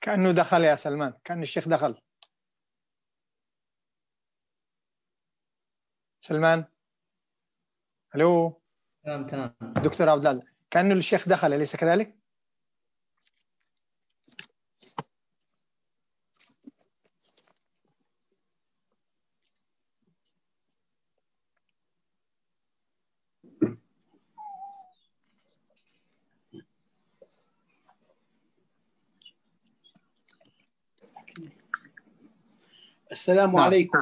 كأنه دخل يا سلمان، كأن الشيخ دخل. سلمان، الو. تمام. دكتور عبد الله، كأنه الشيخ دخل، أليس كذلك؟ السلام عليكم.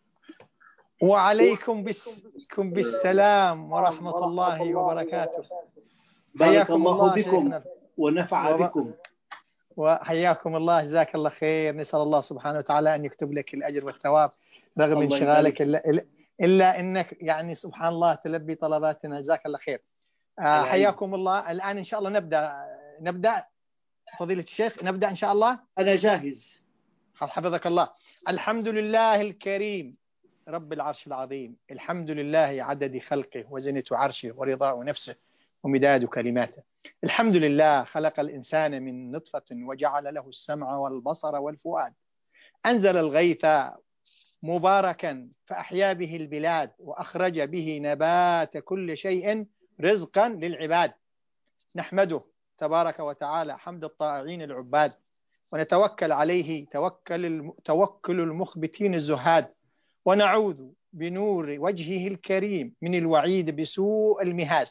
وعليكم بالسلام ورحمة الله وبركاته. بارك الله بكم ونفع بكم. وحياكم الله، جزاك الله خير. نسأل الله سبحانه وتعالى أن يكتب لك الأجر والثواب رغم انشغالك، إلا أنك يعني سبحان الله تلبي طلباتنا، جزاك الله خير. حياكم الله. الآن إن شاء الله نبدأ فضيلة الشيخ، نبدأ إن شاء الله. أنا جاهز. حفظك الله. الحمد لله الكريم رب العرش العظيم، الحمد لله عدد خلقه وزنة عرشه ورضاء نفسه ومداد كلماته. الحمد لله خلق الإنسان من نطفة وجعل له السمع والبصر والفؤاد، أنزل الغيث مباركا فأحيا به البلاد وأخرج به نبات كل شيء رزقا للعباد. نحمده تبارك وتعالى حمد الطائعين العباد، ونتوكل عليه توكل المخبتين الزهاد، ونعوذ بنور وجهه الكريم من الوعيد بسوء المهاد،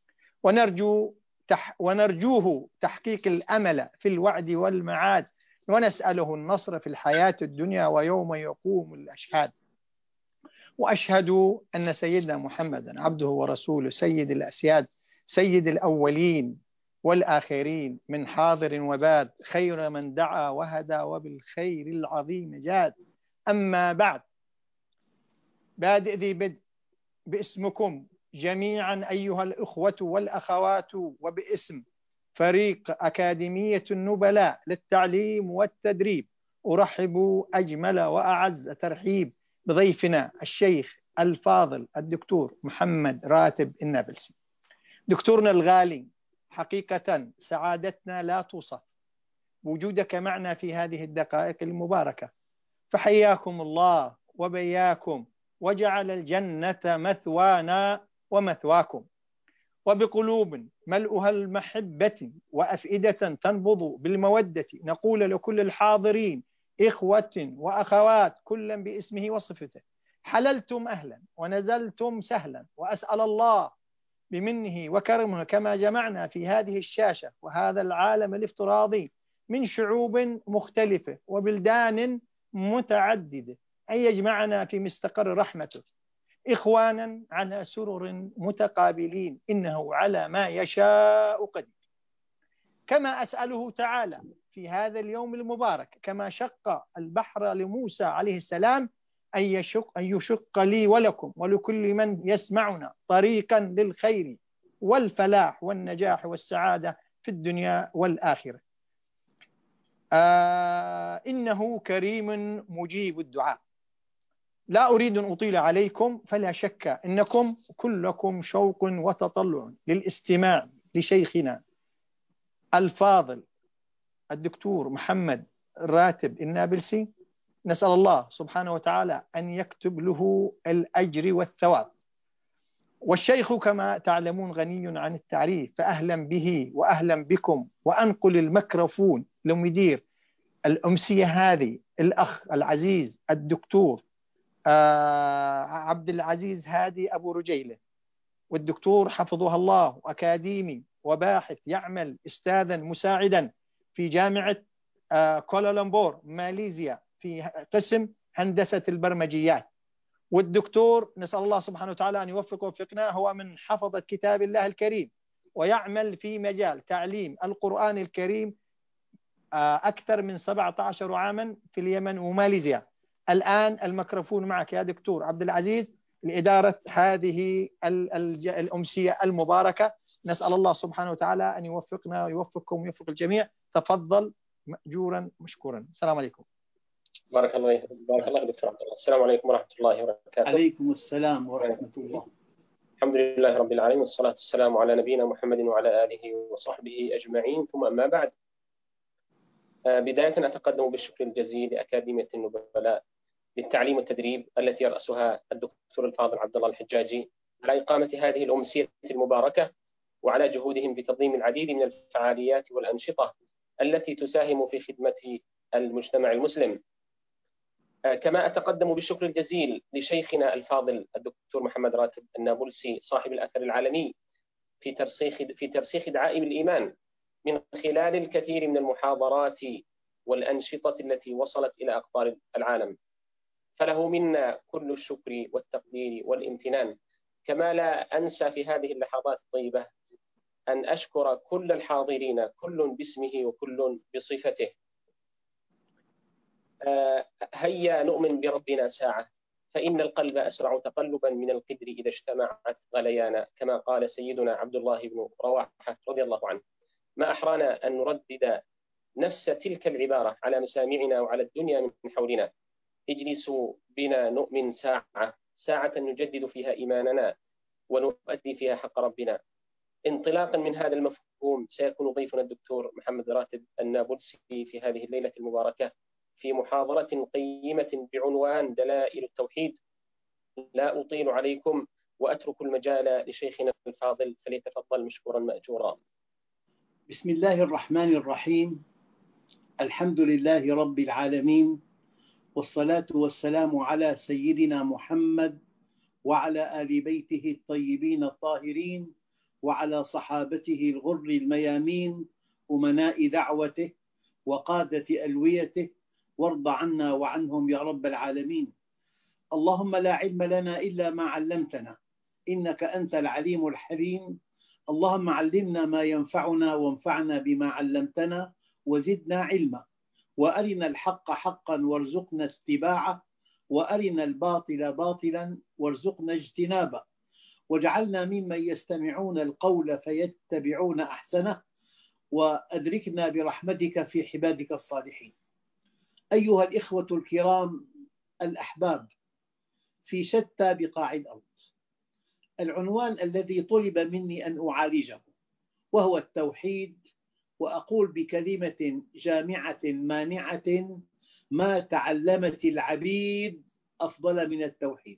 ونرجوه تحقيق الأمل في الوعد والمعاد، ونسأله النصر في الحياة الدنيا ويوم يقوم الأشهاد. وأشهد أن سيدنا محمدا عبده ورسوله سيد الأسياد، سيد الأولين والآخرين، من حاضر وباد، خير من دعا وهدى وبالخير العظيم جاد. أما بعد، بادئ ذي بدء باسمكم جميعا أيها الإخوة والأخوات، وباسم فريق أكاديمية النبلاء للتعليم والتدريب، أرحب أجمل وأعز ترحيب بضيفنا الشيخ الفاضل الدكتور محمد راتب النابلسي. دكتورنا الغالي، حقيقة سعادتنا لا توصف وجودك معنا في هذه الدقائق المباركة، فحياكم الله وبياكم، وجعل الجنة مثوانا ومثواكم، وبقلوب ملؤها المحبة وأفئدة تنبض بالمودة نقول لكل الحاضرين إخوة وأخوات كلا باسمه وصفته، حللتم أهلا ونزلتم سهلا، وأسأل الله بمنه وكرمه كما جمعنا في هذه الشاشة وهذا العالم الافتراضي من شعوب مختلفة وبلدان متعددة أن يجمعنا في مستقر رحمته إخوانا على سرر متقابلين، إنه على ما يشاء قدير. كما أسأله تعالى في هذا اليوم المبارك كما شق البحر لموسى عليه السلام أن يشق لي ولكم ولكل من يسمعنا طريقا للخير والفلاح والنجاح والسعادة في الدنيا والآخرة. إنه كريم مجيب الدعاء. لا أريد أن أطيل عليكم، فلا شك أنكم كلكم شوق وتطلع للاستماع لشيخنا الفاضل الدكتور محمد راتب النابلسي. نسأل الله سبحانه وتعالى أن يكتب له الأجر والثواب. والشيخ كما تعلمون غني عن التعريف، فأهلا به وأهلا بكم. وأنقل الميكروفون لمدير الأمسية هذه الأخ العزيز الدكتور عبد العزيز هادي أبو رجيلة، والدكتور حفظه الله أكاديمي وباحث يعمل أستاذا مساعدا في جامعة كوالالمبور ماليزيا في قسم هندسة البرمجيات. والدكتور نسأل الله سبحانه وتعالى أن يوفقه وفقنا، هو من حفظة كتاب الله الكريم ويعمل في مجال تعليم القرآن الكريم أكثر من 17 عاما في اليمن وماليزيا. الآن الميكروفون معك يا دكتور عبد العزيز لإدارة هذه الأمسية المباركة. نسأل الله سبحانه وتعالى أن يوفقنا ويوفقكم ويوفق الجميع. تفضل مأجورا مشكورا. السلام عليكم. بارك الله دكتور عبد الله. السلام عليكم ورحمة الله وبركاته. عليكم السلام ورحمة الله. الحمد لله رب العالمين، والصلاة والسلام على نبينا محمد وعلى آله وصحبه أجمعين، ثم أما بعد. بداية أتقدم بالشكر الجزيل لأكاديمية النبلاء للتعليم والتدريب التي يرأسها الدكتور الفاضل عبد الله الحجاجي على إقامة هذه الأمسية المباركة، وعلى جهودهم بتنظيم العديد من الفعاليات والأنشطة التي تساهم في خدمة المجتمع المسلم. كما أتقدم بالشكر الجزيل لشيخنا الفاضل الدكتور محمد راتب النابلسي صاحب الأثر العالمي في ترسيخ دعائم الإيمان من خلال الكثير من المحاضرات والأنشطة التي وصلت إلى أقطار العالم، فله منا كل الشكر والتقدير والامتنان. كما لا أنسى في هذه اللحظات الطيبة أن أشكر كل الحاضرين، كل باسمه وكل بصفته. هيا نؤمن بربنا ساعة، فإن القلب أسرع تقلبا من القدر إذا اجتمعت غليانا، كما قال سيدنا عبد الله بن رواحة رضي الله عنه. ما أحرانا أن نردد نفس تلك العبارة على مسامعنا وعلى الدنيا من حولنا. اجلسوا بنا نؤمن ساعة، ساعة نجدد فيها إيماننا ونؤدي فيها حق ربنا. انطلاقا من هذا المفهوم سيكون ضيفنا الدكتور محمد راتب النابلسي في هذه الليلة المباركة في محاضرة قيمة بعنوان دلائل التوحيد. لا أطيل عليكم وأترك المجال لشيخنا الفاضل، فليتفضل مشكورا مأجورا. بسم الله الرحمن الرحيم. الحمد لله رب العالمين، والصلاة والسلام على سيدنا محمد وعلى آل بيته الطيبين الطاهرين وعلى صحابته الغر الميامين أمناء دعوته وقادة ألويته، وارض عنا وعنهم يا رب العالمين. اللهم لا علم لنا إلا ما علمتنا، إنك أنت العليم الحليم. اللهم علمنا ما ينفعنا وانفعنا بما علمتنا وزدنا علما، وأرنا الحق حقا وارزقنا اتباعه، وأرنا الباطل باطلا وارزقنا اجتنابه، واجعلنا ممن يستمعون القول فيتبعون أحسنه، وأدركنا برحمتك في عبادك الصالحين. أيها الإخوة الكرام الأحباب في شتى بقاع الأرض، العنوان الذي طلب مني أن أعالجه وهو التوحيد، وأقول بكلمة جامعة مانعة: ما تعلمت العبيد أفضل من التوحيد.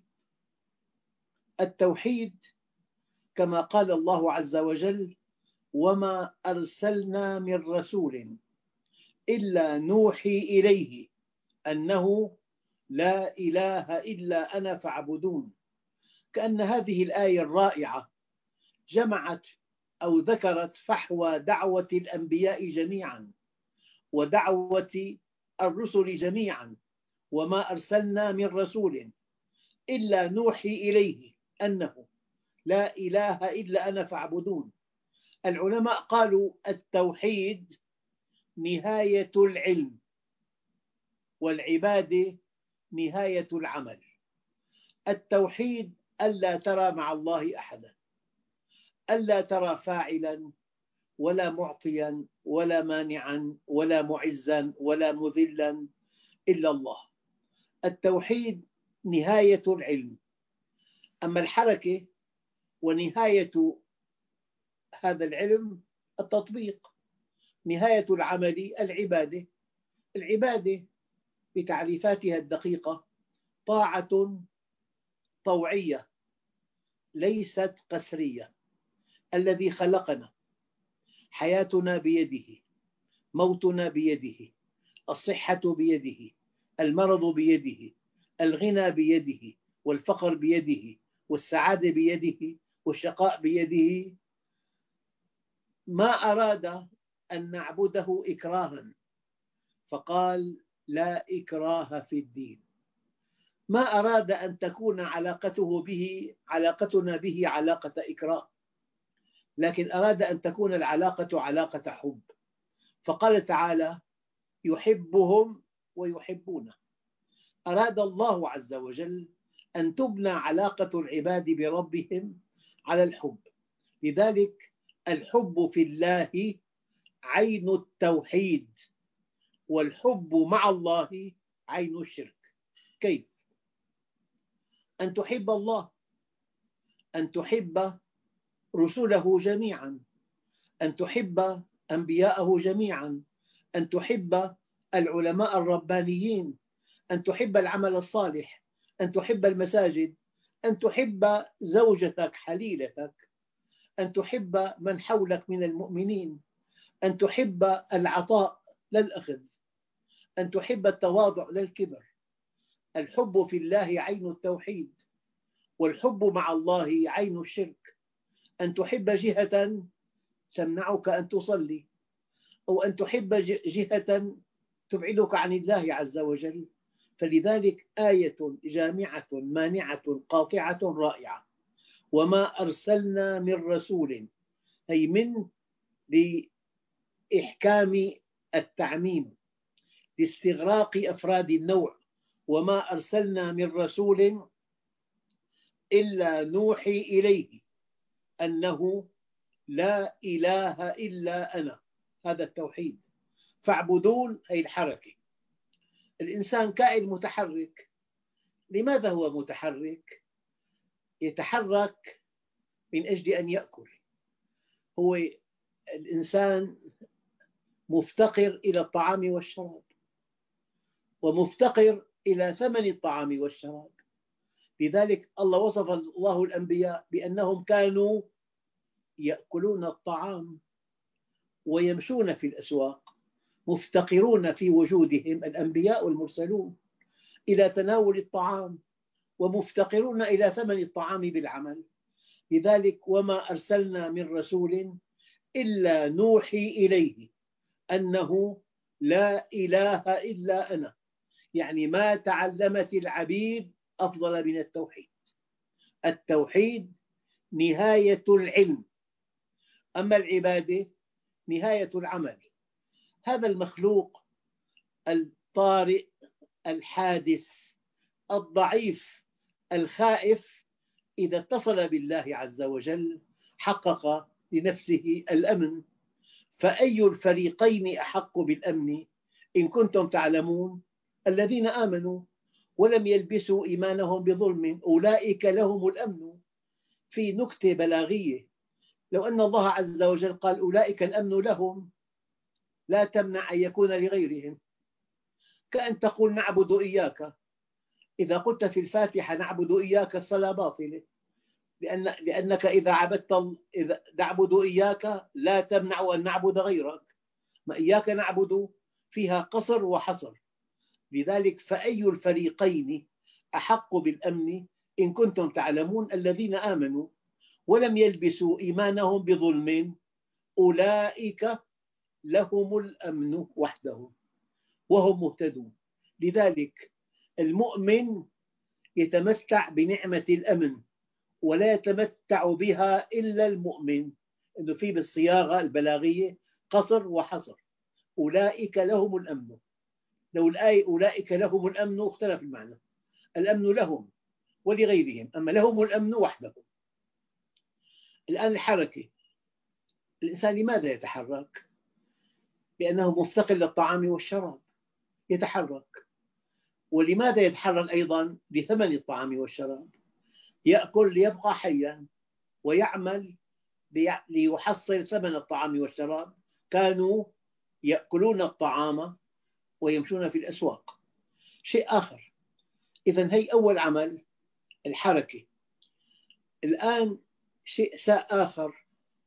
التوحيد كما قال الله عز وجل: وما أرسلنا من رسول إلا نوحي إليه أنه لا إله إلا أنا فاعبدون. كأن هذه الآية الرائعة جمعت أو ذكرت فحوى دعوة الأنبياء جميعا ودعوة الرسل جميعا: وما أرسلنا من رسول إلا نوحي إليه أنه لا إله إلا أنا فاعبدون. العلماء قالوا التوحيد نهاية العلم، والعبادة نهاية العمل. التوحيد ألا ترى مع الله أحدا، ألا ترى فاعلا ولا معطيا ولا مانعا ولا معزا ولا مذلا إلا الله. التوحيد نهاية العلم. أما الحركة ونهاية هذا العلم التطبيق، نهاية العمل العبادة. العبادة بتعريفاتها الدقيقة طاعة طوعية ليست قسرية. الذي خلقنا، حياتنا بيده، موتنا بيده، الصحة بيده، المرض بيده، الغنى بيده، والفقر بيده، والسعادة بيده، والشقاء بيده. ما أراد أن نعبده إكراها، فقال: لا إكراه في الدين. ما أراد أن تكون علاقتنا به علاقة إكراه، لكن أراد أن تكون العلاقة علاقة حب، فقال تعالى: يحبهم ويحبونه. أراد الله عز وجل أن تبنى علاقة العباد بربهم على الحب. لذلك الحب في الله عين التوحيد، والحب مع الله عين الشرك. كيف؟ أن تحب الله، أن تحب رسله جميعا، أن تحب أنبياءه جميعا، أن تحب العلماء الربانيين، أن تحب العمل الصالح، أن تحب المساجد، أن تحب زوجتك حليلتك، أن تحب من حولك من المؤمنين، أن تحب العطاء لا الأخذ، أن تحب التواضع لا الكبر. الحب في الله عين التوحيد، والحب مع الله عين الشرك. أن تحب جهة تمنعك أن تصلي، أو أن تحب جهة تبعدك عن الله عز وجل. فلذلك آية جامعة مانعة قاطعة رائعة. وما أرسلنا من رسول، أي من لإحكام التعميم، لاستغراق أفراد النوع. وما أرسلنا من رسول إلا نوحي إليه أنه لا إله إلا أنا. هذا التوحيد. فاعبدون أي الحركة. الإنسان كائن متحرك. لماذا هو متحرك؟ يتحرك من أجل أن يأكل. هو الإنسان مفتقر إلى الطعام والشراب، ومفتقر إلى ثمن الطعام والشراب. لذلك وصف الله الأنبياء بأنهم كانوا يأكلون الطعام ويمشون في الأسواق، مفتقرون في وجودهم الأنبياء والمرسلون إلى تناول الطعام، ومفتقرون إلى ثمن الطعام بالعمل. لذلك وما أرسلنا من رسول إلا نوحي إليه أنه لا إله إلا أنا. يعني ما تعلمت العبيد أفضل من التوحيد. التوحيد نهاية العلم، أما العبادة نهاية العمل. هذا المخلوق الطارئ الحادث الضعيف الخائف إذا اتصل بالله عز وجل حقق لنفسه الأمن. فأي الفريقين أحق بالأمن إن كنتم تعلمون؟ الذين آمنوا ولم يلبسوا إيمانهم بظلم أولئك لهم الأمن. في نكتة بلاغية: لو أن الله عز وجل قال أولئك الأمن لهم لا تمنع أن يكون لغيرهم. كأن تقول نعبد إياك. إذا قلت في الفاتحة نعبد إياك الصلاة باطلة، لأنك إذا نعبد إياك لا تمنع أن نعبد غيرك. ما إياك نعبد فيها قصر وحصر. لذلك فأي الفريقين أحق بالأمن إن كنتم تعلمون؟ الذين آمنوا ولم يلبسوا إيمانهم بظلم أولئك لهم الأمن وحدهم وهم مهتدون. لذلك المؤمن يتمتع بنعمة الأمن، ولا يتمتع بها إلا المؤمن. إنه في بالصياغة البلاغية قصر وحصر. أولئك لهم الأمن. لو الآية أولئك لهم الأمن اختلف المعنى. الأمن لهم ولغيرهم، أما لهم الأمن وحدهم. الآن الحركة. الإنسان لماذا يتحرك؟ لأنه مفتقر للطعام والشراب يتحرك. ولماذا يتحرك أيضا؟ لثمن الطعام والشراب. يأكل ليبقى حيا، ويعمل ليحصل ثمن الطعام والشراب. كانوا يأكلون الطعام ويمشون في الأسواق. شيء آخر. إذن هي أول عمل الحركة. الآن شيء آخر.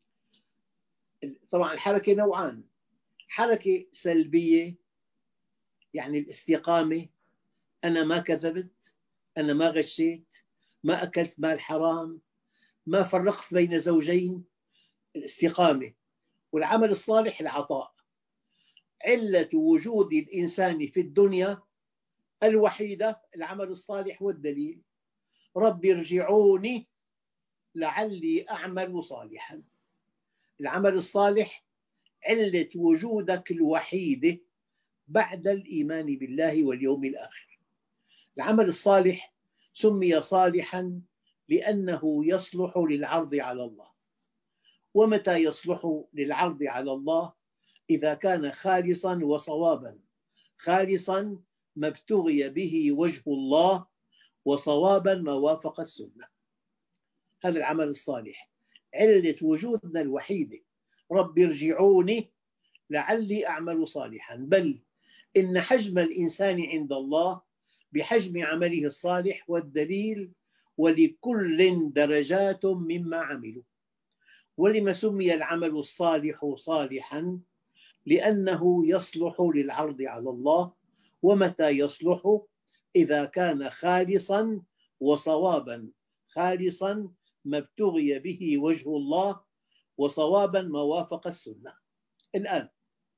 طبعا الحركة نوعان: حركة سلبية يعني الاستقامة، أنا ما كذبت، أنا ما غشيت، ما أكلت مال حرام، ما فرقت بين زوجين، الاستقامة. والعمل الصالح العطاء. علة وجود الإنسان في الدنيا الوحيدة العمل الصالح. والدليل: رب ارجعوني لعلي أعمل صالحا. العمل الصالح علة وجودك الوحيدة بعد الإيمان بالله واليوم الآخر. العمل الصالح سمي صالحا لأنه يصلح للعرض على الله. ومتى يصلح للعرض على الله؟ إذا كان خالصا وصوابا. خالصا ما ابتغي به وجه الله، وصوابا ما وافق السنة. هذا العمل الصالح علة وجودنا الوحيدة. رب ارجعوني لعلي أعمل صالحا، بل إن حجم الإنسان عند الله بحجم عمله الصالح، والدليل ولكل درجات مما عملوا. ولما سمي العمل الصالح صالحا؟ لأنه يصلح للعرض على الله. ومتى يصلح؟ إذا كان خالصا وصوابا. خالصا ما ابتغي به وجه الله، وصوابا ما وافق السنة. الآن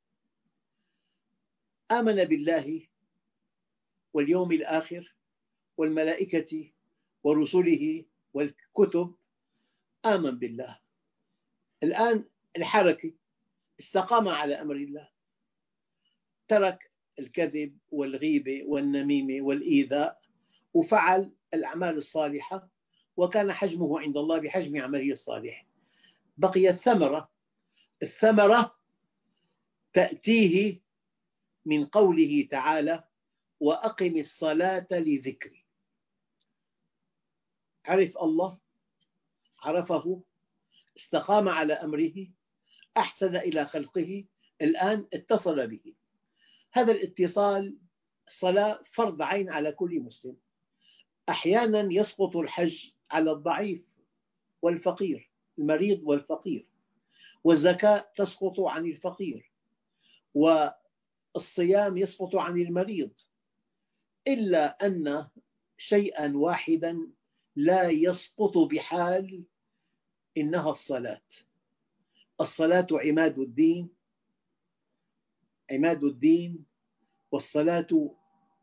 آمن بالله واليوم الآخر والملائكة ورسله والكتب، آمن بالله. الآن الحركة استقام على أمر الله، ترك الكذب والغيبة والنميمة والإيذاء، وفعل الأعمال الصالحة، وكان حجمه عند الله بحجم عمله الصالح. بقي الثمرة. الثمرة تأتيه من قوله تعالى: وأقم الصلاة لذكري. عرف الله، عرفه، استقام على أمره، أحسن إلى خلقه، الآن اتصل به. هذا الاتصال، الصلاة فرض عين على كل مسلم. أحيانا يسقط الحج على الضعيف والفقير، المريض والفقير، والزكاة تسقط عن الفقير، والصيام يسقط عن المريض، إلا أن شيئا واحدا لا يسقط بحال، إنها الصلاة. الصلاة عماد الدين، عماد الدين، والصلاة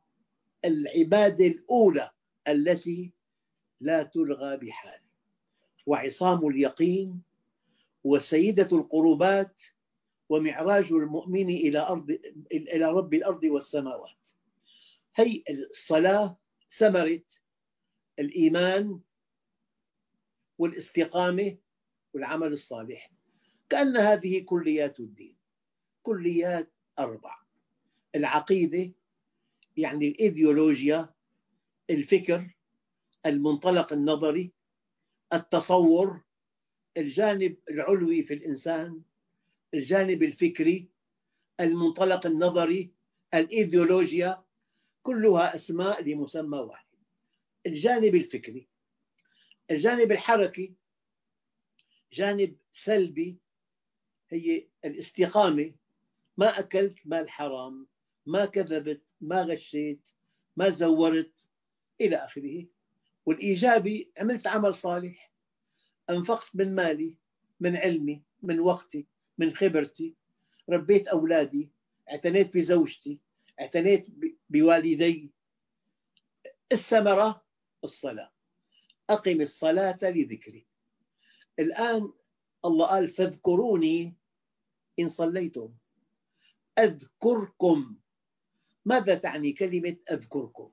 العبادة الأولى التي لا تلغى بحال، وعصام اليقين، وسيدة القربات، ومعراج المؤمن إلى رب الأرض والسماوات. هي الصلاة ثمرة الإيمان والاستقامة والعمل الصالح، كأن هذه كليات الدين، كليات 4: العقيدة، يعني الإيديولوجيا، الفكر، المنطلق النظري، التصور، الجانب العلوي في الإنسان، الجانب الفكري، المنطلق النظري، الإيديولوجيا، كلها أسماء لمسمى واحد. الجانب الفكري، الجانب الحركي، جانب سلبي، هي الاستقامة، ما أكلت مال حرام، ما كذبت، ما غشيت، ما زورت، إلى آخره. والإيجابي، عملت عمل صالح، أنفقت من مالي، من علمي، من وقتي، من خبرتي، ربيت أولادي، اعتنيت بزوجتي، اعتنيت بوالدي. الثمرة الصلاة. أقم الصلاة لذكري. الآن الله قال: فاذكروني إن صليتم. أذكركم. ماذا تعني كلمة أذكركم؟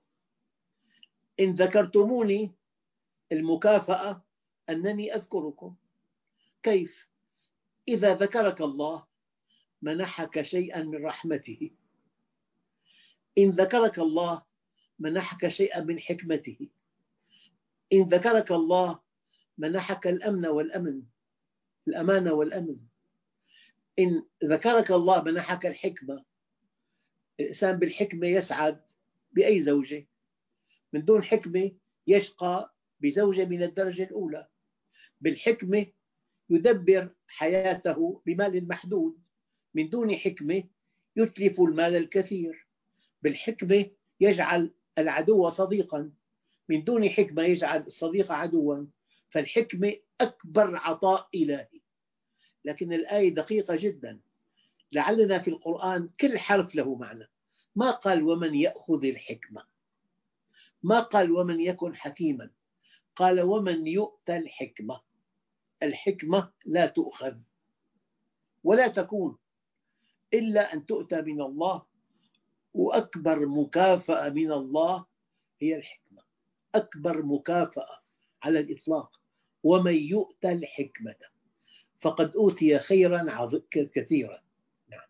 إن ذكرتموني، المكافأة أنني أذكركم. كيف؟ إذا ذكرك الله منحك شيئا من رحمته، إن ذكرك الله منحك شيئا من حكمته، إن ذكرك الله منحك الأمن والأمن، الأمان والأمن، إن ذكرك الله منحك الحكمة. الإنسان بالحكمة يسعد بأي زوجة، من دون حكمة يشقى بزوجة من الدرجة الأولى. بالحكمة يدبر حياته بمال محدود، من دون حكمة يتلف المال الكثير. بالحكمة يجعل العدو صديقا، من دون حكمة يجعل الصديق عدوا. فالحكمة أكبر عطاء إلهي. لكن الآية دقيقة جدا، لعلنا في القرآن كل حرف له معنى. ما قال ومن يأخذ الحكمة، ما قال ومن يكن حكيما، قال ومن يؤتى الحكمة. الحكمة لا تؤخذ ولا تكون إلا أن تؤتى من الله، وأكبر مكافأة من الله هي الحكمة، أكبر مكافأة على الإطلاق. ومن يؤتى الحكمة فقد أوتي خيرا كثيرا. نعم.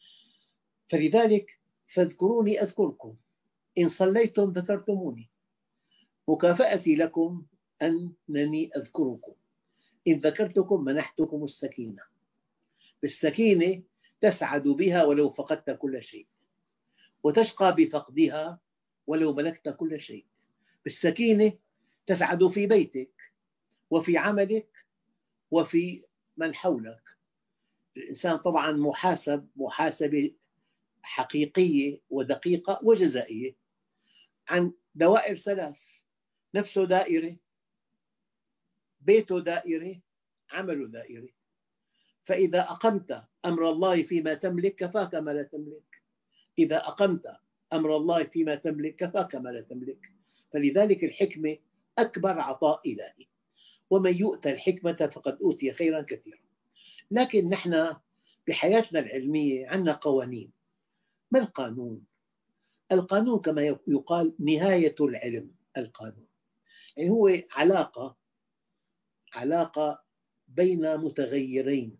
فلذلك فاذكروني أذكركم، إن صليتم ذكرتموني. مكافأتي لكم أنني أذكركم، إن ذكرتكم منحتكم السكينة. بالسكينة تسعد بها ولو فقدت كل شيء، وتشقى بفقدها ولو ملكت كل شيء. بالسكينة تسعد في بيتك وفي عملك وفي من حولك. الإنسان طبعا محاسبة حقيقية ودقيقة وجزائية عن دوائر ثلاث: نفسه دائرة، بيته دائرة، عمله دائرة. فإذا أقمت أمر الله فيما تملك كفاك ما لا تملك، إذا أقمت أمر الله فيما تملك كفاك ما لا تملك. فلذلك الحكمة أكبر عطاء إلهي، ومن يؤتى الحكمة فقد أوتي خيرا كثيرا. لكن نحن بحياتنا العلمية عندنا قوانين. ما القانون؟ القانون كما يقال نهاية العلم. القانون يعني هو علاقة بين متغيرين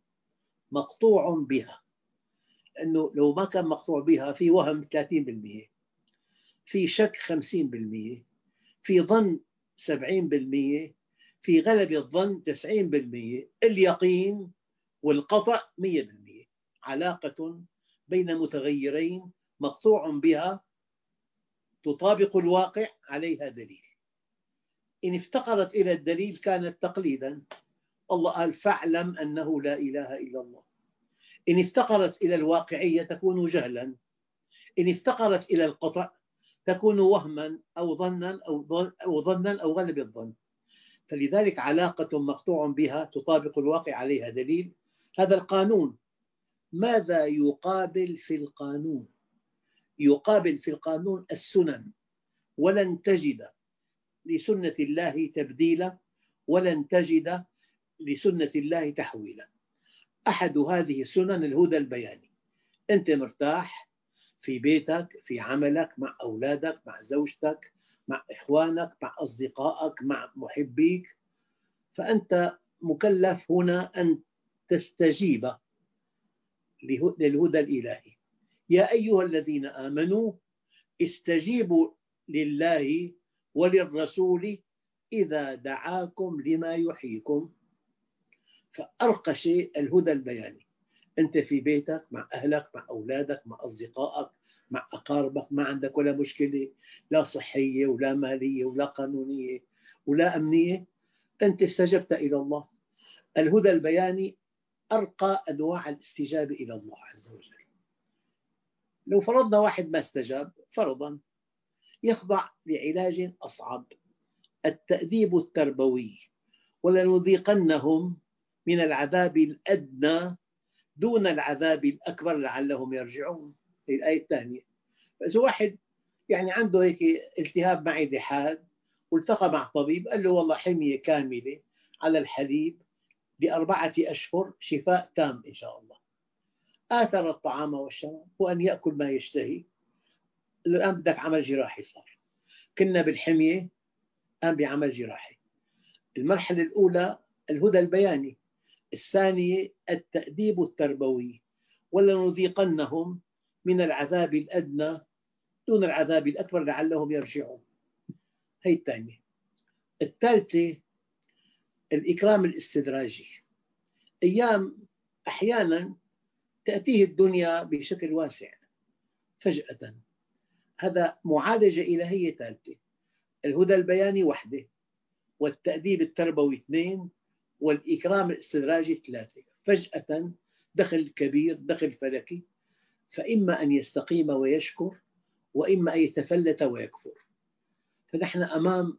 مقطوع بها. أنه لو ما كان مقطوع بها في وهم 30%، في شك 50%، في ظن 70%، في غلبة الظن 90%، اليقين والقطع 100%. علاقة بين متغيرين مقطوع بها تطابق الواقع، عليها دليل. إن افتقرت إلى الدليل كانت تقليدا. الله قال فاعلم أنه لا إله إلا الله. إن افتقرت إلى الواقعية تكون جهلا. إن افتقرت إلى القطع تكون وهما أو ظنا أو غلب الظن. فلذلك علاقة مقطوع بها تطابق الواقع، عليها دليل. هذا القانون. ماذا يقابل في القانون؟ يقابل في القانون السنن. ولن تجد لسنة الله تبديلا، ولن تجد لسنة الله تحويلا. أحد هذه السنن الهدى البياني. أنت مرتاح في بيتك، في عملك، مع أولادك، مع زوجتك، مع إخوانك، مع أصدقائك، مع محبيك، فأنت مكلف هنا أن تستجيب للهدى الإلهي. يا أيها الذين آمنوا استجيبوا لله وللرسول إذا دعاكم لما يحييكم. فأرقى شيء الهدى البياني. أنت في بيتك مع أهلك، مع أولادك، مع أصدقائك، مع أقاربك، ما عندك ولا مشكلة، لا صحية ولا مالية ولا قانونية ولا أمنية، أنت استجبت إلى الله. الهدى البياني أرقى أنواع الاستجابة إلى الله عز وجل. لو فرضنا واحد ما استجاب فرضا، يخضع لعلاج أصعب: التأديب التربوي. ولنذيقنهم من العذاب الأدنى دون العذاب الأكبر لعلهم يرجعون. هي الآية الثانية. فإذا واحد يعني عنده هيك التهاب معدة حاد والتقى مع طبيب قال له والله حمية كاملة على الحليب ل4 أشهر، شفاء تام إن شاء الله. آثر الطعام والشراب وأن يأكل ما يشتهي. الآن بدك عمل جراحي صار. كنا بالحمية، الآن بعمل جراحي. المرحلة الأولى الهدى البياني، الثانية التأديب التربوي. ولنذيقنهم من العذاب الأدنى دون العذاب الأكبر لعلهم يرجعون. هي الثانية. الثالثة الإكرام الاستدراجي. أحيانا تأتيه الدنيا بشكل واسع فجأة. هذا معالجة إلهية ثالثة. الهدى البياني 1، والتأديب التربوي 2، والإكرام الاستدراجي 3. فجأة دخل كبير، دخل فلكي. فإما أن يستقيم ويشكر، وإما أن يتفلت ويكفر. فنحن أمام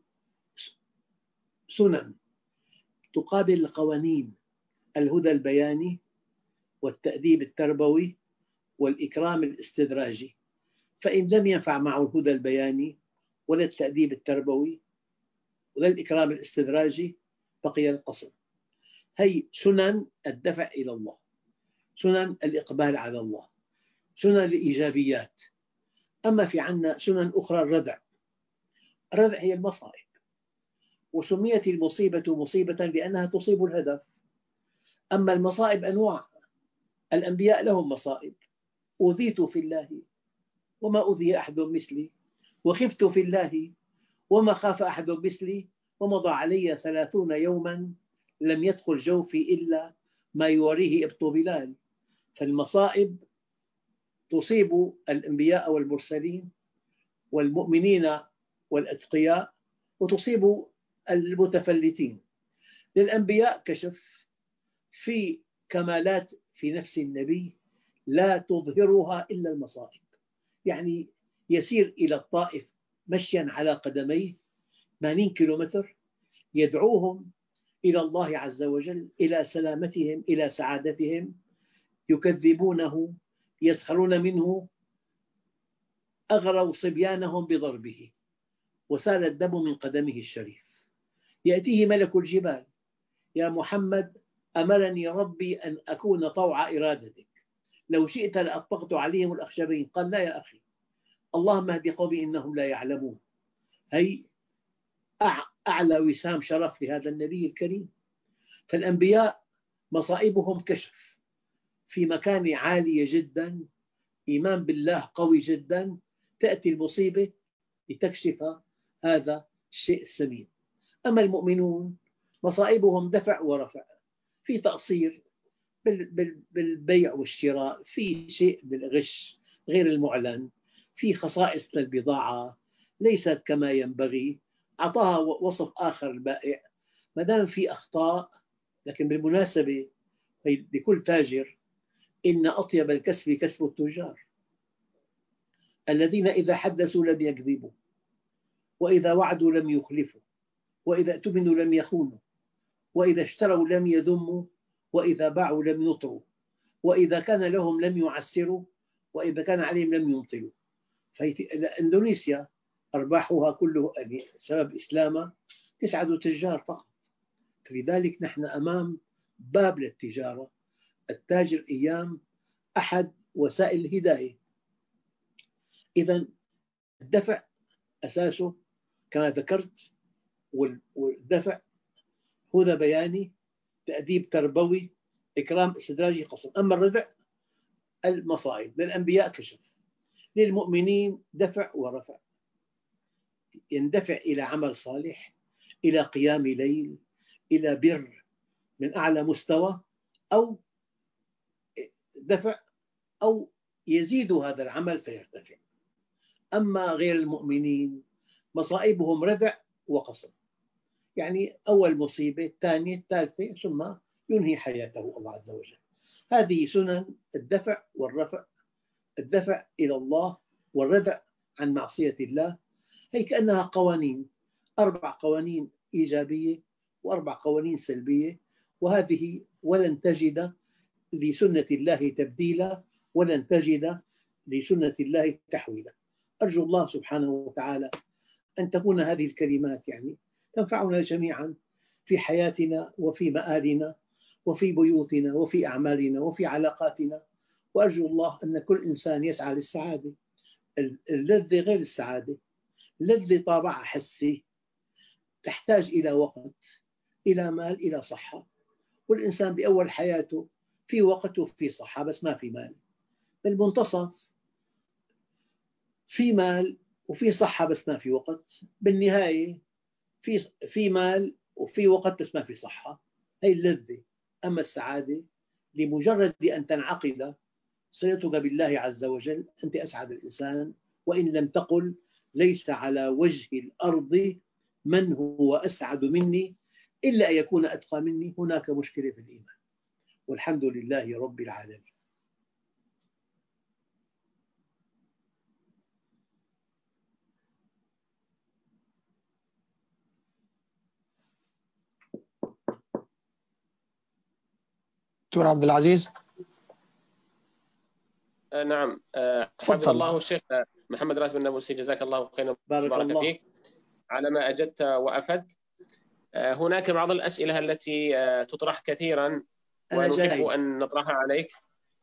سنن تقابل القوانين: الهدى البياني، والتأديب التربوي، والإكرام الاستدراجي. فإن لم ينفع معه الهدى البياني ولا التأديب التربوي ولا الإكرام الاستدراجي بقي القصر. هي سنن الدفع إلى الله، سنن الإقبال على الله، سنن الإيجابيات. أما في عنا سنن أخرى: الردع. الردع هي المصائب، وسميت المصيبة مصيبة لأنها تصيب الهدف. أما المصائب أنواع. الأنبياء لهم مصائب: أوذيت في الله وما أوذي أحد مثلي، وخفت في الله وما خاف أحد مثلي، ومضى علي 30 يوما لم يدخل جوفي إلا ما يوريه إبط بلال. فالمصائب تصيب الأنبياء والمرسلين والمؤمنين والأتقياء، وتصيب المتفلتين. للأنبياء كشف في كمالات في نفس النبي لا تظهرها إلا المصائب. يعني يسير إلى الطائف مشيا على قدميه 80 كيلومتر، يدعوهم إلى الله عز وجل، إلى سلامتهم، إلى سعادتهم، يكذبونه، يسخرون منه، أغروا صبيانهم بضربه وسال الدم من قدمه الشريف. يأتيه ملك الجبال: يا محمد، أمرني ربي أن أكون طوع إرادتك، لو شئت لأطبقت عليهم الأخشبين. قال: لا يا أخي، اللهم اهد قومي إنهم لا يعلمون. هي أعلى وسام شرف لهذا النبي الكريم. فالأنبياء مصائبهم كشف في مكانة عالية جدا، إيمان بالله قوي جدا، تأتي المصيبة لتكشف هذا الشيء السمين. أما المؤمنون مصائبهم دفع ورفع، في تقصير بالبيع والشراء، في شيء بالغش غير المعلن، في خصائص للبضاعة ليست كما ينبغي، أعطاها وصف آخر البائع. ما دام في أخطاء، لكن بالمناسبة لكل تاجر إن أطيب الكسب كسب التجار الذين إذا حدثوا لم يكذبوا، وإذا وعدوا لم يخلفوا، وإذا اؤتمنوا لم يخونوا، وإذا اشتروا لم يذموا، وإذا باعوا لم يطروا، وإذا كان لهم لم يعسروا، وإذا كان عليهم لم يمطلوا. فإندونيسيا أرباحها كله سبب إسلامها تسعد التجار فقط. فلذلك نحن أمام باب للتجارة. التاجر أيام أحد وسائل الهداية. إذا الدفع أساسه كما ذكرت، والدفع هدى بياني، تأديب تربوي، إكرام استدراجي، قسم. أما الردع المصائب. للأنبياء كشف، للمؤمنين دفع ورفع، يندفع إلى عمل صالح، إلى قيام ليل، إلى بر من أعلى مستوى، أو دفع أو يزيد هذا العمل فيرتفع. أما غير المؤمنين مصائبهم ردع وقصر، يعني أول مصيبة، الثانية، الثالثة، ثم ينهي حياته الله عز وجل. هذه سنن الدفع والرفع، الدفع إلى الله والردع عن معصية الله. هي كأنها قوانين، 4 قوانين إيجابية و4 قوانين سلبية، وهذه ولن تجد لسنة الله تبديلا، ولن تجد لسنة الله تحويلا. أرجو الله سبحانه وتعالى أن تكون هذه الكلمات تنفعنا جميعا في حياتنا وفي مآلنا وفي بيوتنا وفي أعمالنا وفي علاقاتنا. وأرجو الله أن كل إنسان يسعى للسعادة. اللذة غير السعادة. اللذة طابعها حسي، تحتاج إلى وقت، إلى مال، إلى صحة. والإنسان بأول حياته في وقت وفي صحة بس ما في مال. بالمنتصف في مال وفي صحة بس ما في وقت. بالنهاية في مال وفي وقت بس ما في صحة. هي اللذة. أما السعادة لمجرد أن تنعقد صلتك بالله عز وجل أنت أسعد الإنسان. وإن لم تقل ليس على وجه الأرض من هو أسعد مني إلا أن يكون أتقى مني، هناك مشكلة في الإيمان. والحمد لله رب العالمين. دكتور عبد العزيز. نعم. حفظ الله الشيخ محمد راتب النابلسي، جزاك الله خيرا، بارك فيك على ما أجدت وأفدت. هناك بعض الأسئلة التي تطرح كثيرا ونحب أن نطرحها عليك.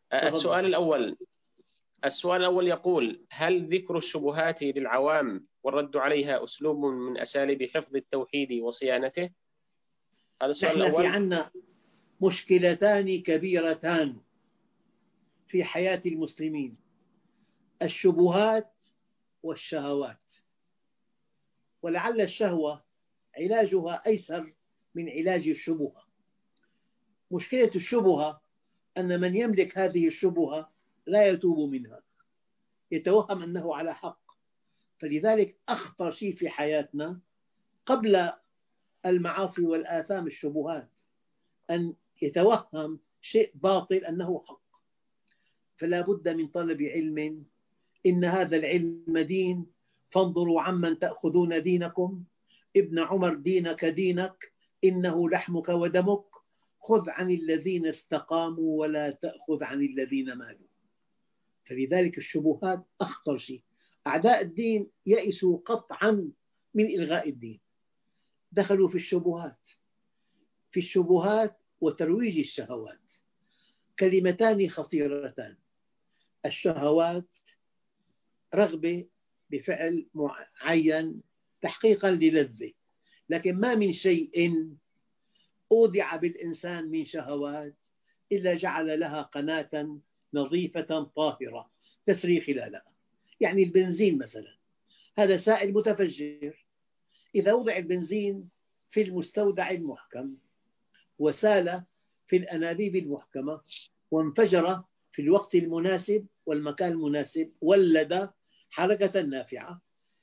السؤال الأول يقول: هل ذكر الشبهات للعوام والرد عليها أسلوب من أساليب حفظ التوحيد وصيانته؟ هذا السؤال الأول. في عندنا مشكلتان كبيرتان في حياة المسلمين: الشبهات والشهوات. ولعل الشهوة علاجها أيسر من علاج الشبهة. مشكلة الشبهة أن من يملك هذه الشبهة لا يتوب منها، يتوهم أنه على حق. فلذلك أخطر شيء في حياتنا قبل المعاصي والآثام الشبهات، أن يتوهم شيء باطل أنه حق. فلا بد من طلب علم، إن هذا العلم دين، فانظروا عمن تأخذون دينكم، ابن عمر دينك دينك إنه لحمك ودمك، خذ عن الذين استقاموا ولا تأخذ عن الذين مالوا. فلذلك الشبهات أخطر شيء. أعداء الدين يئسوا قطعا من إلغاء الدين، دخلوا في الشبهات وترويج الشهوات، كلمتان خطيرتان. الشهوات رغبة بفعل معين تحقيقا للذة، لكن ما من شيء أودع بالإنسان من شهوات إلا جعل لها قناة نظيفة طاهرة تسري خلالها. يعني البنزين مثلا، هذا سائل متفجر، إذا وضع البنزين في المستودع المحكم وسال في الأنابيب المحكمة وانفجر في الوقت المناسب والمكان المناسب، ولد حركة نافعة،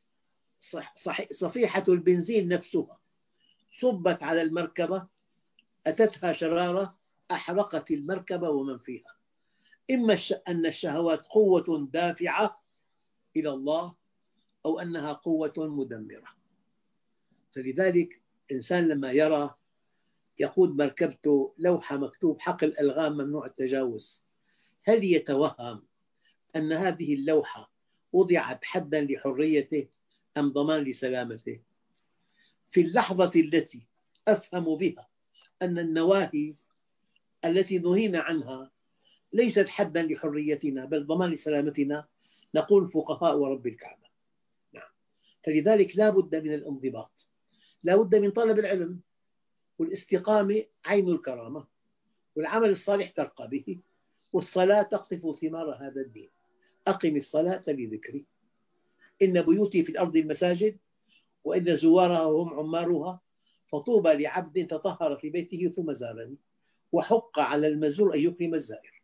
صفيحة البنزين نفسها صبت على المركبة، أتتها شرارة أحرقت المركبة ومن فيها. إما أن الشهوات قوة دافعة إلى الله، أو أنها قوة مدمرة. فلذلك الإنسان لما يرى يقود مركبته لوحة مكتوب حقل ألغام ممنوع التجاوز، هل يتوهم أن هذه اللوحة وضعت حدا لحريته أم ضمان لسلامته؟ في اللحظة التي أفهم بها أن النواهي التي نهينا عنها ليست حدا لحريتنا بل ضمان لسلامتنا، نقول فقهاء ورب الكعبة. نعم. فلذلك لا بد من الانضباط، لا بد من طلب العلم، والاستقامة عين الكرامة، والعمل الصالح ترقى به، والصلاة تقطف ثمار هذا الدين. أقم الصلاة لذكري، إن بيوتي في الأرض المساجد وإن زوارها هم عمارها، فطوبى لعبد تطهر في بيته ثم زارني، وحق على المزور أن يكرم الزائر.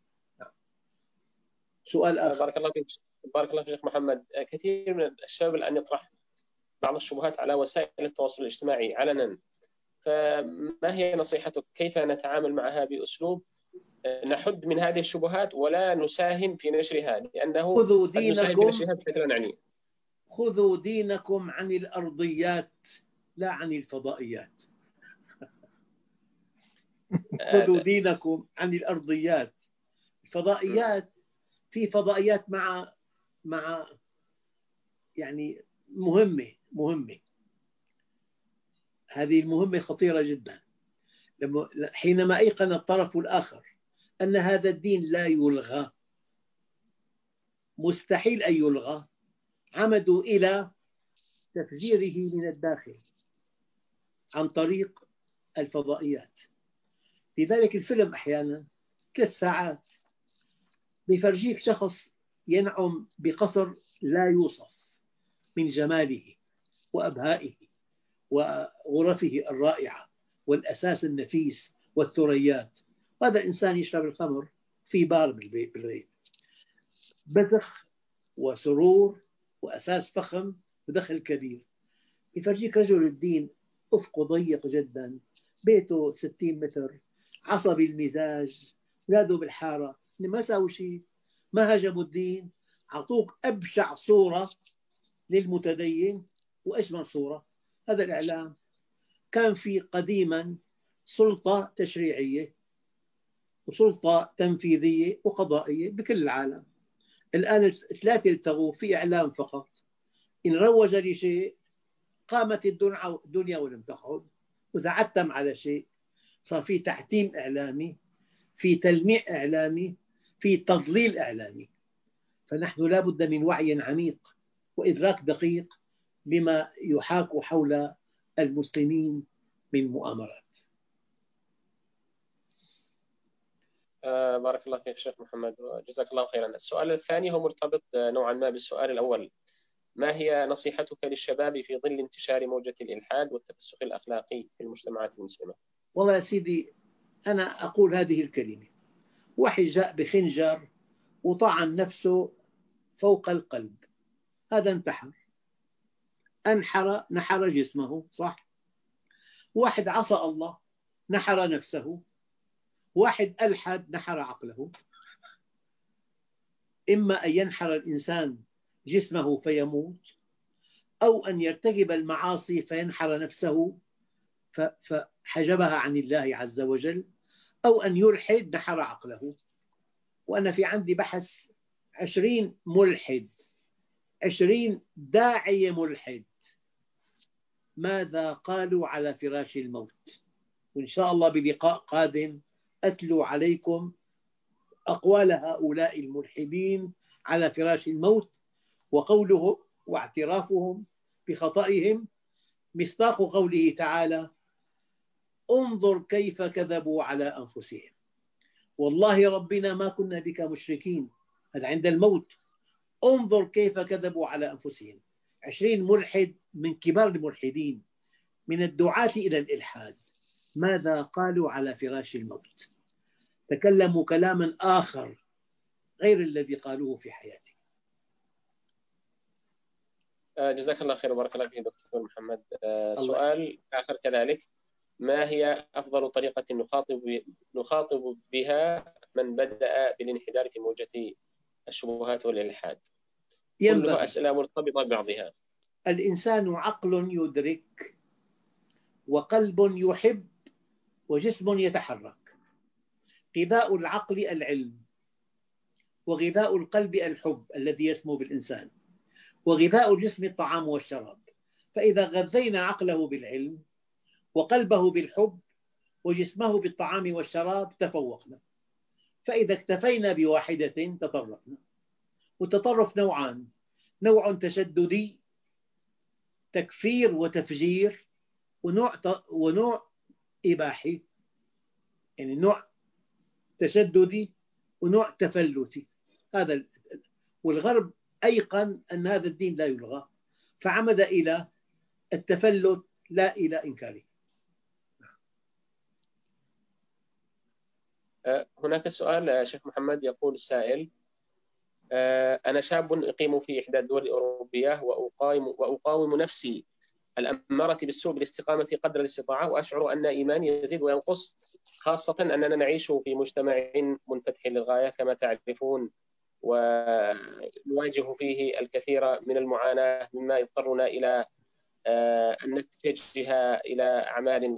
سؤال آخر. بارك الله فيك. بارك الله فيك شيخ محمد. كثير من الشباب الآن يطرح بعض الشبهات على وسائل التواصل الاجتماعي علنا، فما هي نصيحتك؟ كيف نتعامل معها بأسلوب نحد من هذه الشبهات ولا نساهم في نشرها، لأنه قد نساهم في نشرها بحيث لا نعنيه. خذوا دينكم عن الأرضيات لا عن الفضائيات. خذوا دينكم عن الأرضيات. الفضائيات، في فضائيات مع يعني مهمة، هذه المهمة خطيرة جدا. حينما أيقن الطرف الآخر أن هذا الدين لا يلغى، مستحيل أن يلغى، عمدوا إلى تفجيره من الداخل عن طريق الفضائيات. لذلك الفيلم أحيانا 3 ساعات بيفرجيك شخص ينعم بقصر لا يوصف من جماله وأبهائه وغرفه الرائعة والأساس النفيس والثريات، هذا الإنسان يشرب الخمر في بار بالليل، بذخ وسرور وأساس فخم ودخل كبير. يفرجيك رجل الدين أفقه ضيق جدا، بيته 60 متر، عصبي المزاج، أولاده بالحارة، ما ساووا شيء، ما هاجموا الدين، أعطوك أبشع صورة للمتدين وأجمل صورة. هذا الإعلام. كان في قديما سلطة تشريعية وسلطة تنفيذية وقضائية بكل العالم، الآن الثلاثة التغوا في إعلام فقط. إن روج لشيء قامت الدنيا ولم تقعد، وإذا عتم على شيء صار في تحتيم إعلامي، في تلميع إعلامي، في تضليل إعلامي. فنحن لا بد من وعي عميق وإدراك دقيق بما يحاك حول المسلمين من مؤامرات. بارك الله فيك شيخ محمد وجزاك الله خيرا. السؤال الثاني هو مرتبط نوعا ما بالسؤال الأول. ما هي نصيحتك للشباب في ظل انتشار موجة الإلحاد والتفسخ الأخلاقي في المجتمعات المسلمة؟ والله يا سيدي، أنا أقول هذه الكلمة: واحد جاء بخنجر وطعن نفسه فوق القلب، هذا انتحر، نحر جسمه، صح؟ واحد عصى الله نحر نفسه، واحد ألحد نحر عقله. إما أن ينحر الإنسان جسمه فيموت، أو أن يرتكب المعاصي فينحر نفسه فحجبها عن الله عز وجل، أو أن يلحد نحر عقله. وأنا في عندي بحث 20 ملحد، 20 داعية ملحد، ماذا قالوا على فراش الموت. وإن شاء الله بلقاء قادم أتلو عليكم أقوال هؤلاء الملحدين على فراش الموت، وقوله واعترافهم بخطئهم مصداق قوله تعالى: انظر كيف كذبوا على أنفسهم والله ربنا ما كنا بك مشركين. هذا عند الموت، انظر كيف كذبوا على أنفسهم. 20 ملحد من كبار الملحدين، من الدعاة إلى الإلحاد، ماذا قالوا على فراش الموت؟ تكلموا كلاما آخر غير الذي قالوه في حياتهم. جزاك الله خير وبارك الله فيك دكتور محمد. سؤال آخر كذلك: ما هي أفضل طريقة نخاطب بها من بدأ بالانحدار في موجة الشبهات والإلحاد؟ كلها أسئلة مرتبطة ببعضها. الإنسان عقل يدرك، وقلب يحب، وجسم يتحرك. غذاء العقل العلم، وغذاء القلب الحب الذي يسمو بالإنسان، وغذاء الجسم الطعام والشراب. فإذا غذينا عقله بالعلم وقلبه بالحب وجسمه بالطعام والشراب تفوقنا. فإذا اكتفينا بواحدة تطرفنا. والتطرف نوعان: نوع تشددي تكفير وتفجير، ونوع إباحي، يعني نوع تشددي ونوع تفلتي. هذا والغرب أيقن أن هذا الدين لا يلغى، فعمد إلى التفلت لا إلى إنكاره. هناك سؤال شيخ محمد، يقول السائل: أنا شاب أقيم في إحدى الدول الأوروبية وأقاوم نفسي الأمارة بالسوء بالاستقامة قدر الاستطاعة، وأشعر أن إيماني يزيد وينقص، خاصة أننا نعيش في مجتمع منفتح للغاية كما تعرفون، ونواجه فيه الكثير من المعاناة، مما يضطرنا إلى أن نتجه إلى أعمال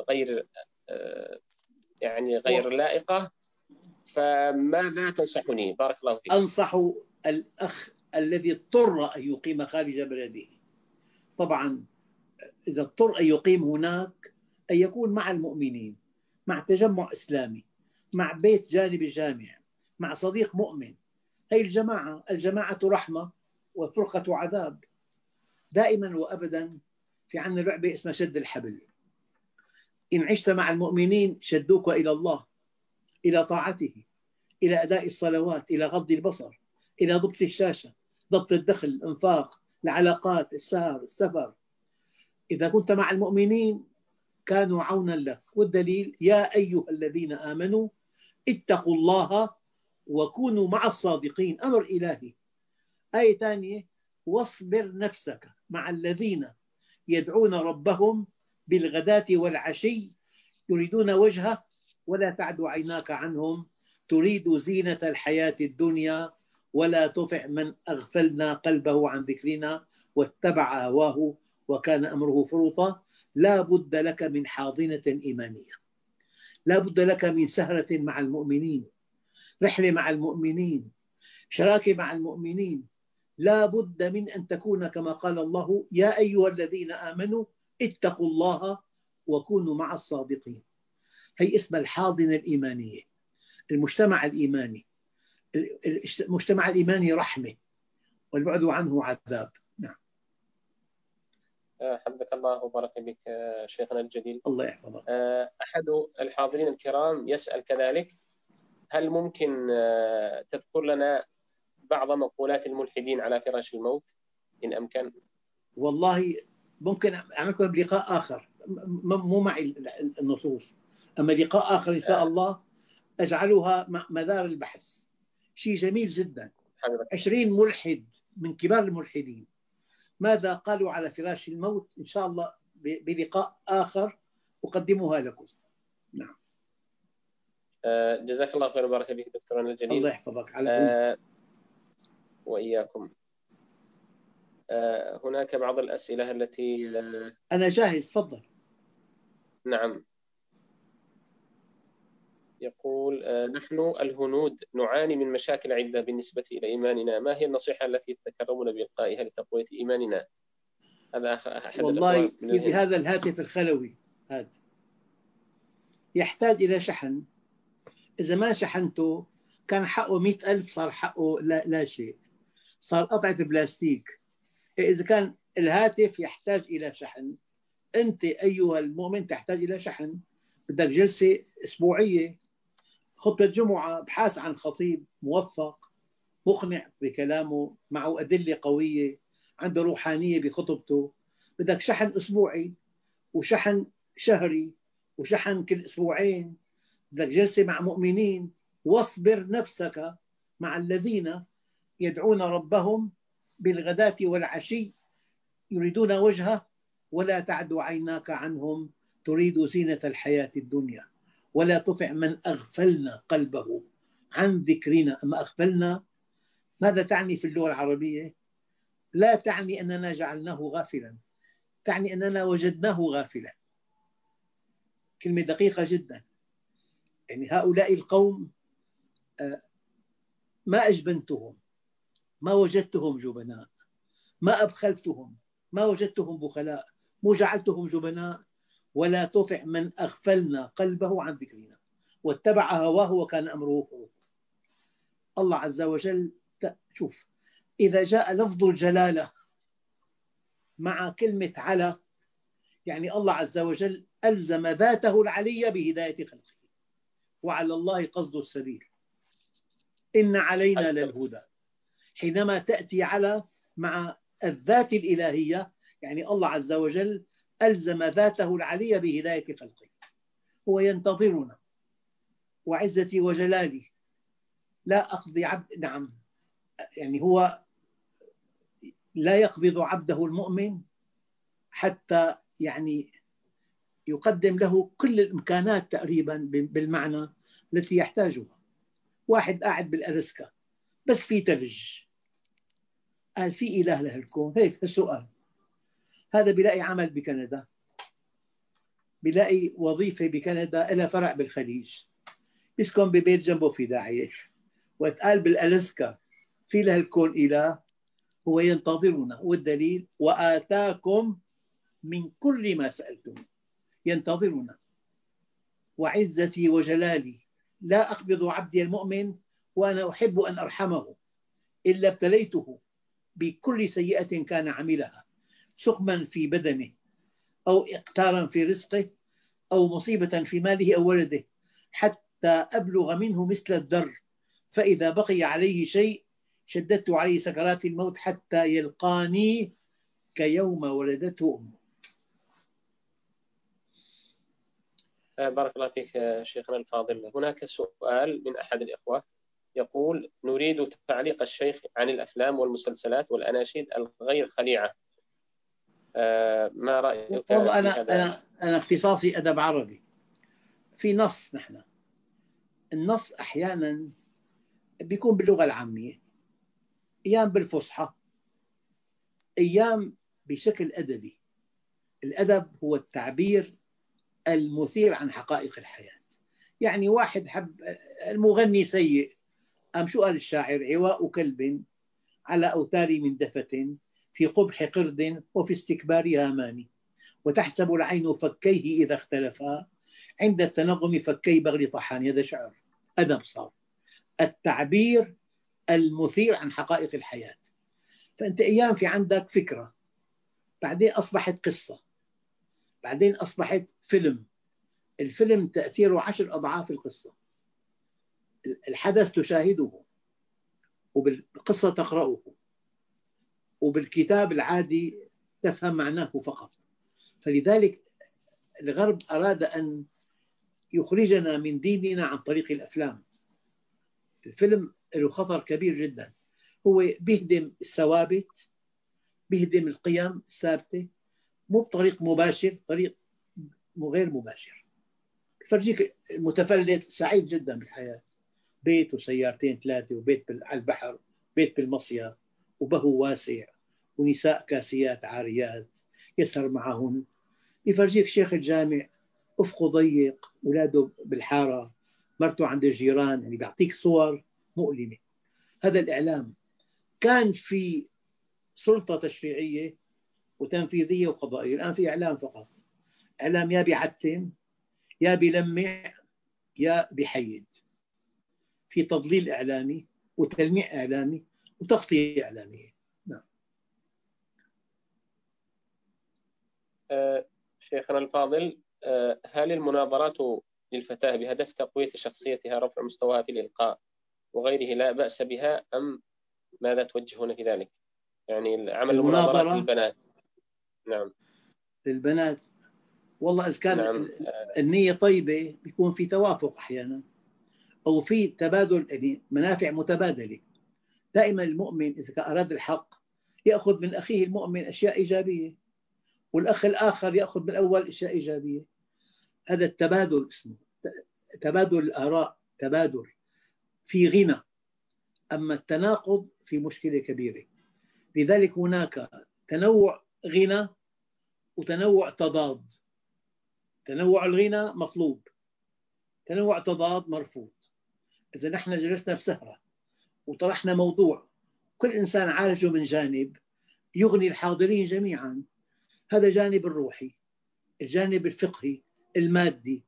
غير لائقة. فماذا تنصحني؟ بارك الله فيك. أنصح الأخ الذي اضطر أن يقيم خارج بلده، طبعا إذا اضطر أن يقيم هناك، أن يكون مع المؤمنين، مع تجمع إسلامي، مع بيت جانب الجامع، مع صديق مؤمن. هي الجماعة رحمة والفرقة عذاب. دائما وأبدا في عندنا لعبة اسمها شد الحبل. إن عشت مع المؤمنين شدوك إلى الله، إلى طاعته، إلى أداء الصلوات، إلى غض البصر، إلى ضبط الشاشة، ضبط الدخل، الإنفاق، العلاقات، السفر. إذا كنت مع المؤمنين كانوا عونا لك. والدليل: يا أيها الذين آمنوا اتقوا الله وكونوا مع الصادقين. أمر إلهي. آية ثانية: واصبر نفسك مع الذين يدعون ربهم بالغداة والعشي يريدون وجهه ولا تعد عيناك عنهم تريد زينة الحياة الدنيا ولا تطع من أغفلنا قلبه عن ذكرنا واتبع هواه وكان أمره فرطا. لا بد لك من حاضنة إيمانية، لا بد لك من سهرة مع المؤمنين، رحلة مع المؤمنين، شراكة مع المؤمنين. لا بد من أن تكون كما قال الله: يا أيها الذين آمنوا اتقوا الله وكونوا مع الصادقين. هي اسمها الحاضنة الإيمانية. المجتمع الإيماني رحمة، والبعد عنه عذاب. نعم. حمدك الله وبارك بك شيخنا الجليل. الله يحفظك. أحد الحاضرين الكرام يسأل كذلك: هل ممكن تذكر لنا بعض مقولات الملحدين على فراش الموت إن أمكن؟ والله ممكن أعملكم بلقاء آخر، مو معي النصوص، أما لقاء آخر إن شاء الله أجعلها مدار البحث. شيء جميل جدا. 20 ملحد من كبار الملحدين ماذا قالوا على فراش الموت، إن شاء الله بلقاء آخر أقدمها لكم. نعم. جزاك الله خير وبارك فيك دكتورنا الجليل. الله يحفظك. على وإياكم. هناك بعض الأسئلة التي أنا جاهز، تفضل. نعم. يقول نحن الهنود نعاني من مشاكل عدة بالنسبة إلى إيماننا، ما هي النصيحة التي تتكرمون بإلقائها لتقوية إيماننا؟ هذا أحد والله في هذا الهاتف الخلوي هذا يحتاج إلى شحن. إذا ما شحنته كان حقه 100,000 صار حقه لا شيء، صار قطعة بلاستيك. إذا كان الهاتف يحتاج إلى شحن، أنت أيها المؤمن تحتاج إلى شحن. بدك جلسة أسبوعية، خطبة جمعة، ابحاث عن خطيب موفق مقنع بكلامه، معه أدلة قوية، عنده روحانية بخطبته. بدك شحن أسبوعي وشحن شهري وشحن كل أسبوعين. بدك جلسة مع مؤمنين. واصبر نفسك مع الذين يدعون ربهم بالغداة والعشي يريدون وجهه ولا تعد عيناك عنهم تريد زينة الحياة الدنيا ولا تطع من أغفلنا قلبه عن ذكرنا. أما أغفلنا ماذا تعني في اللغة العربية؟ لا تعني أننا جعلناه غافلا، تعني أننا وجدناه غافلا. كلمة دقيقة جدا. يعني هؤلاء القوم ما أجبنتهم، ما وجدتهم جبناء، ما أبخلتهم، ما وجدتهم بخلاء، مو جعلتهم جبناء. ولا تطع من أغفلنا قلبه عن ذكرنا واتبع هواه وكان أمره فرطا. الله عز وجل شوف، إذا جاء لفظ الجلالة مع كلمة على، يعني الله عز وجل ألزم ذاته العلية بهداية خلقه، وعلى الله قصد السبيل. إن علينا للهدى. حينما تأتي على مع الذات الإلهية، يعني الله عز وجل ألزم ذاته العلية بهداية خلقه. هو ينتظرنا، وعزتي وجلالي لا أقضي عبد. نعم، يعني هو لا يقبض عبده المؤمن حتى يعني يقدم له كل الإمكانات تقريبا بالمعنى التي يحتاجها. واحد قاعد بالألاسكا بس في ثلج، قال في إله لهالكون؟ هيك السؤال. هذا بيلاقي عمل بكندا، بيلاقي وظيفة بكندا لها فرع بالخليج، يسكن ببيت جنبه في داعش. وقال بالألاسكا في لهالكون إله، هو ينتظرنا. والدليل وآتاكم من كل ما سألتم. ينتظرنا. وعزتي وجلالي لا أقبض عبدي المؤمن وأنا أحب أن أرحمه إلا ابتليته بكل سيئة كان عملها، سقما في بدنه أو إقتارا في رزقه أو مصيبة في ماله أو ولده، حتى أبلغ منه مثل الذر، فإذا بقي عليه شيء شددت عليه سكرات الموت حتى يلقاني كيوم ولدته أمه. بارك الله فيك شيخنا الفاضل. هناك سؤال من أحد الإخوة يقول نريد تعليق الشيخ عن الأفلام والمسلسلات والأناشيد الغير خليعة. ما رأيك في هذا؟ أنا اختصاصي أدب عربي. في نص، نحن النص أحيانا بيكون باللغة العامية، أيام بالفصحى، أيام بشكل أدبي. الأدب هو التعبير المثير عن حقائق الحياة. يعني واحد حب المغني سيء، أم شو قال الشاعر؟ عواء كلب على أوتار من دفة في قبح قرد وفي استكبار هامان، وتحسب العين فكيه إذا اختلفا عند التنغم فكي بغل طحان. هذا شعر، أدب صار. التعبير المثير عن حقائق الحياة. فأنت أيام في عندك فكرة، بعدين أصبحت قصة، بعدين أصبحت فيلم. الفيلم تأثيره 10 أضعاف القصة. الحدث تشاهده، وبالقصة تقرأه، وبالكتاب العادي تفهم معناه فقط. فلذلك الغرب أراد أن يخرجنا من ديننا عن طريق الأفلام. الفيلم له خطر كبير جدا، هو بيهدم الثوابت، بيهدم القيم الثابتة، مو بطريق مباشر، طريق غير مباشر. فرجيك المتفلت سعيد جدا بالحياة، بيت وسيارتين ثلاثة وبيت على البحر، بيت بالمصيف، وبهو واسع، ونساء كاسيات عاريات يسهر معهن. يفرجيك شيخ الجامع أفقه ضيق، أولاده بالحارة، مرته عند الجيران، يعني بيعطيك صور مؤلمة. هذا الإعلام. كان في سلطة تشريعية وتنفيذية وقضائية، الآن في إعلام فقط. إعلام يا بيعتم يا بيلمع يا بيحيد، في تضليل إعلامي وتلميع إعلامي وتغطية إعلامية. نعم. شيخنا الفاضل، هل المناظرات للفتاة بهدف تقوية شخصيتها، رفع مستواها في الإلقاء وغيره لا بأس بها، أم ماذا توجهون في ذلك؟ يعني عمل المناظرات للبنات. نعم. للبنات، والله إذا كان نعم. النية طيبة بيكون في توافق أحيانا، أو في تبادل، يعني منافع متبادلة. دائما المؤمن إذا أراد الحق يأخذ من أخيه المؤمن أشياء إيجابية، والأخ الآخر يأخذ من الأول أشياء إيجابية. هذا التبادل اسمه تبادل الآراء، تبادل في غنى. أما التناقض في مشكلة كبيرة. لذلك هناك تنوع غنى وتنوع تضاد. تنوع الغنى مطلوب، تنوع تضاد مرفوض. إذا نحن جلسنا بسهرة وطرحنا موضوع كل إنسان عالجه من جانب يغني الحاضرين جميعا، هذا جانب الروحي، الجانب الفقهي، المادي،